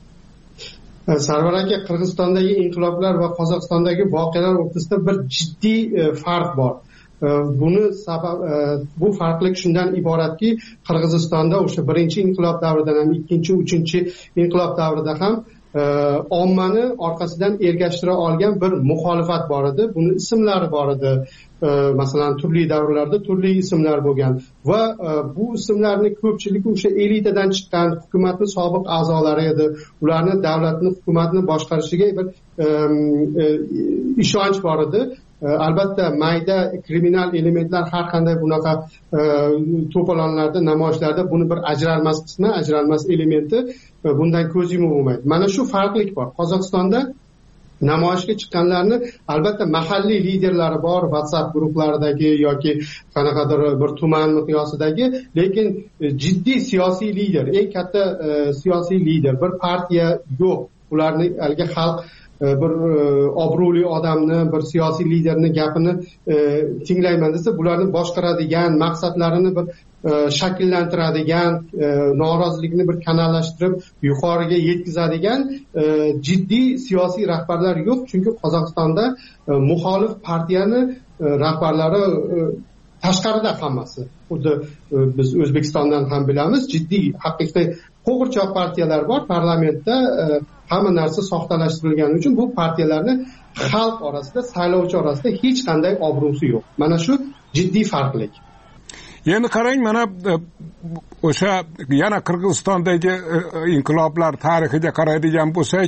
Sarvar aka, Qirg'izistondagi inqiloblar va Qozog'istondagi voqealar o'rtasida bir jiddiy farq bor. Buni sabab bu farqlik shundan iboratki, Qirg'izistonda o'sha birinchi inqilob davrida ham, ikkinchi, uchinchi inqilob davrida ham ommani orqasidan ergashtira olgan bir muxolifat bor edi. Buni ismlari bor edi. Masalan, turli davrlarda turli ismlar bo'lgan va bu ismlarni ko'pchiligi o'sha elitadan chiqqan hukumatning sobiq a'zolari edi. Ularni davlatni, hukumatni boshqarishiga bir ishonch bor edi. Albatta mayda kriminal elementlar har qanday bunaqa to'polonlarda, namoyishlarda buni bir ajralmas qismi, ajralmas elementi, bundan ko'z yumib bo'lmaydi. Mana shu farqlik bor. Qozog'istonda namoyishga chiqqanlarni albatta mahalliy liderlari bor, WhatsApp guruhlaridagi yoki qanaqadir bir tuman miqyosidagi, lekin jiddiy siyosiy lider, eng katta siyosiy lider, bir partiya yo'q. Ularni haligi xalq bir obro'li odamni, bir siyosiy liderni gapini tinglayman desa, bularni boshqaradigan, maqsadlarini bir shakllantiradigan, norozilikni bir kanallashtirib yuqoriga yetkazadigan jiddiy siyosiy rahbarlar yo'q. Chunki Qozog'istonda muxolif partiyani rahbarlari tashqarida hammasi. Xuddi biz O'zbekistondan ham bilamiz, jiddiy haqiqiy qo'g'irchoq partiyalar bor parlamentda. Hamma narsa soxtalashtirilgani uchun bu partiyalarni xalq orasida, saylovchi orasida hech qanday obro'si yo'q. Mana shu jiddiy farqlik. Endi qarang, mana o'sha yana Qirg'izistondagi inqiloblar tarixiga qaraydigan bo'lsak,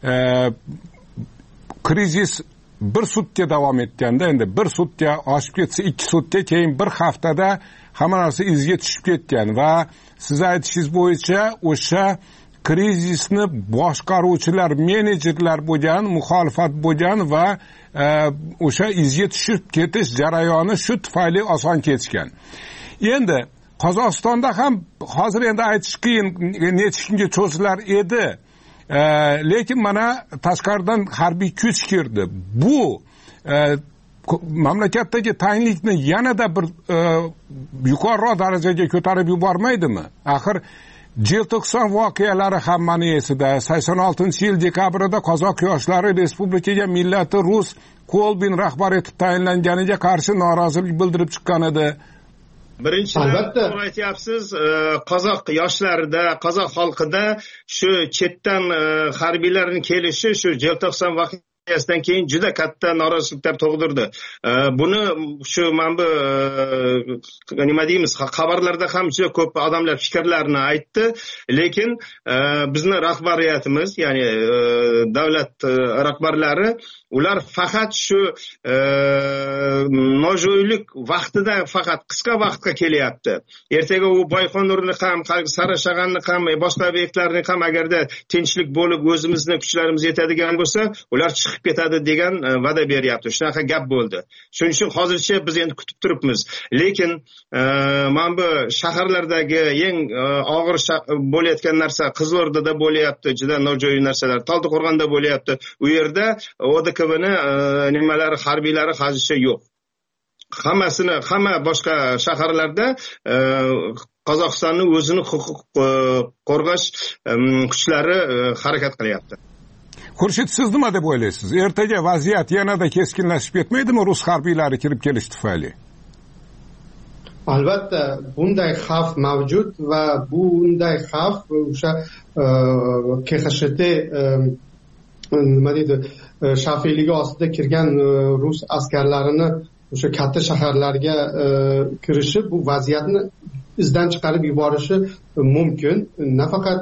krizis bir sutka davom etganda, endi bir sutka oshib ketsa, ikki sutka, keyin bir haftada hamma narsa izga tushib ketgan va siz aytishingiz bo'yicha o'sha krizisni boshqaruvchilar, menejerlar bo'lgan, muxolifat bo'lgan va o'sha izga tushib ketish jarayoni shu tufayli oson kechgan. Endi Qozog'istonda ham hozir endi aytish qiyin, necha kunga cho'zilar edi. Lekin mana tashqaridan harbiy kuch kirdi. Bu mamlakatdagi tanglikni yanada bir yuqoriroq darajaga ko'tarib yubormaydimi? Axir Желтоқсан voqealari hammani esida. sakson oltinchi yil dekabrida qozoq yoshlari respublikaga millati rus Kolbin rahbar etib tayinlanganiga qarshi norozilik bildirib chiqqan edi. Birinchidan aytyapsiz, qozoq yoshlarida, qozoq xalqida shu chetdan harbiylarning kelishi shu Желтоқсан voqeasidan keyin juda katta noroziliklar tug'dirdi. Buni shu mana bu nima deymiz, xabarlarda ham juda ko'p odamlar fikrlarini aytdi, lekin bizni rahbariyatimiz, ya'ni davlat rahbarlari, ular faqat shu nojo'ylik vaqtida faqat qisqa vaqtga kelyapti. Ertaga u Boyqo'nurni ham, Sarashag'anni ham, boshqa obyektlarni ham agarda tinchlik bo'lib o'zimizni kuchlarimiz yetadigan bo'lsa, ular chiqib ketadi degan va'da beryapti. Shunaqa gap bo'ldi. Shuning uchun hozircha biz endi kutib turibmiz. Lekin mana bu shaharlardagi eng og'ir bo'layotgan narsa Qizilordada bo'layapti, juda nojo'ya narsalar. Taldiqo'rg'onda bo'layapti. U yerda O D K B'ni nimalari, harbiylari hozircha yo'q. Hammasini, hamma boshqa shaharlarda Qozog'istonning o'zini huquq qo'rg'ash kuchlari harakat qilyapti. Xurshid, siz nima deb o'ylaysiz? Ertaga vaziyat yanada keskinlashib ketmaydimi rus harbiylari kirib kelish tufayli? Albatta bunday xavf mavjud va bunday xavf o'sha K X S T nima deydi, shafeligi ostida kirgan rus askarlarini o'sha katta shaharlarga kirishi bu vaziyatni izdan chiqarib yuborishi mumkin. Nafaqat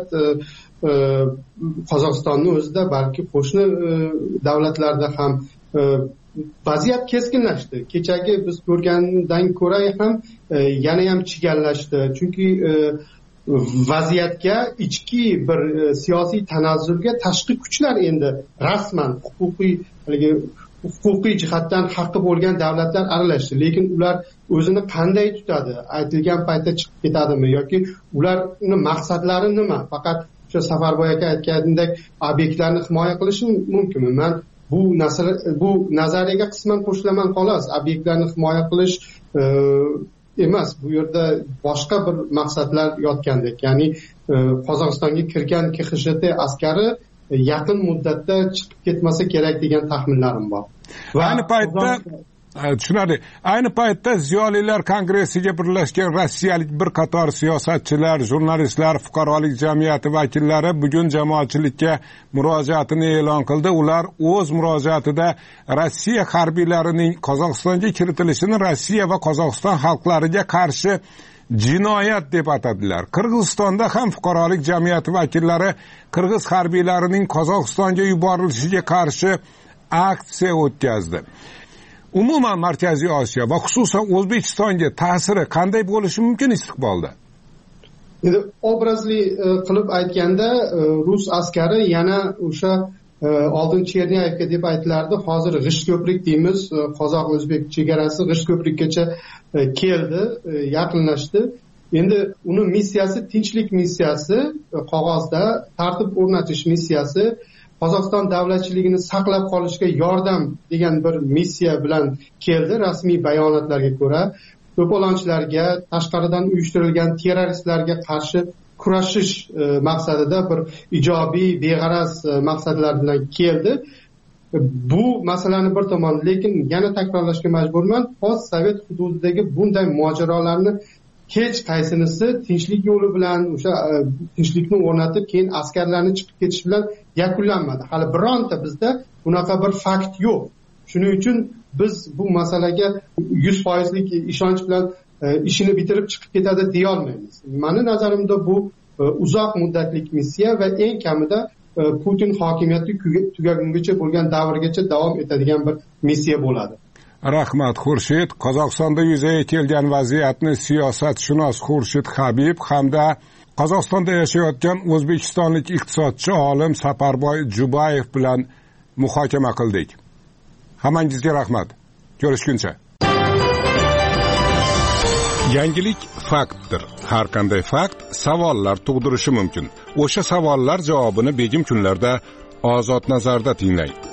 Qozog'istonning o'zida, balki qo'shni davlatlarda ham vaziyat keskinlashdi. Kechagi biz ko'rgandan ko'ra ham yana ham chigallashdi. Chunki vaziyatga, ichki bir siyosiy tanazzulga tashqi kuchlar endi rasman huquqiy huquqiy jihatdan haqqi bo'lgan davlatlar aralashdi. Lekin ular o'zini qanday tutadi? Aytilgan paytda chiqib ketadimi yoki ularning maqsadlari nima? Faqat o'sha Safarboy aka aytganidek obyektlarni himoya qilishi mumkinmi? Men bu nasr bu nazariyaga qisman qo'shilaman xolos. Obyektlarni himoya qilish emas, bu yerda boshqa bir maqsadlar yotgandek. Ya'ni Qozog'istonga kirgan K X S T askari yaqin muddatda chiqib ketmasa kerak degan taxminlarim bor. Va ayni paytda tushunadi. Ayni paytda Ziyolilar kongressiga birlashgan rossiyalik bir qator siyosatchilar, jurnalistlar, fuqarolik jamiyati vakillari bugun jamoatchilikka murojaatini e'lon qildi. Ular o'z murojaatida Rossiya harbiylarining Qozog'istonga kiritilishini Rossiya va Qozog'iston xalqlariga qarshi jinoyat deb atadilar. Qirg'izistonda ham fuqarolik jamiyati vakillari qirg'iz harbiylarining Qozog'istonga yuborilishiga qarshi aksiya o'tkazdi. Umuman Markaziy Osiyo va xususan O'zbekistonga ta'siri qanday bo'lishi mumkin istiqbolda? Endi obrazli qilib aytganda, rus askari yana o'sha oldin Cherniyevka deb aytilardi, hozir G'ishtko'prik deymiz, qozoq-o'zbek chegarasi G'ishtko'prikgacha keldi, yaqinlashdi. Endi uni missiyasi tinchlik missiyasi, qog'ozda tartib o'rnatish missiyasi, Qozog'iston davlatchiligini saqlab qolishga yordam degan bir missiya bilan keldi. Rasmiy bayonotlarga ko'ra, to'polonchilarga, tashqaridan uyushtirilgan terroristlarga qarshi kurashish maqsadida bir ijobiy, beg'araz maqsadlar bilan keldi. Bu masalani bir tomon, lekin yana takrorlashga majburman, post sovet hududidagi bunday mojarolarni hech qaysinisi tinchlik yo'li bilan, o'sha tinchlikni o'rnatib, keyin askarlarni chiqib ketish bilan yakunlanmadi. Hali bironta bizda bunaqa bir fakt yo'q. Shuning uchun biz bu masalaga yuz foizlik ishonch bilan ishini bitirib chiqib ketadi deya olmaymiz. Mani nazarimda bu uzoq muddatlik missiya va eng kamida Putin hokimiyati tugagungacha bo'lgan davrgacha davom etadigan bir missiya bo'ladi. Rahmat Xurshid. Qozog'istonda yuzaga kelgan vaziyatni siyosatshunos Xurshid Habib hamda Qozog'istonda yashayotgan o'zbekistonlik iqtisodchi olim Saparboy Jubayev bilan muhokama qildik. Hammangizga rahmat. Ko'rishguncha. Yangilik faktdir. Har qanday fakt savollar tug'dirishi mumkin. O'sha savollar javobini begim kunlarda Ozod nazarda tinglang.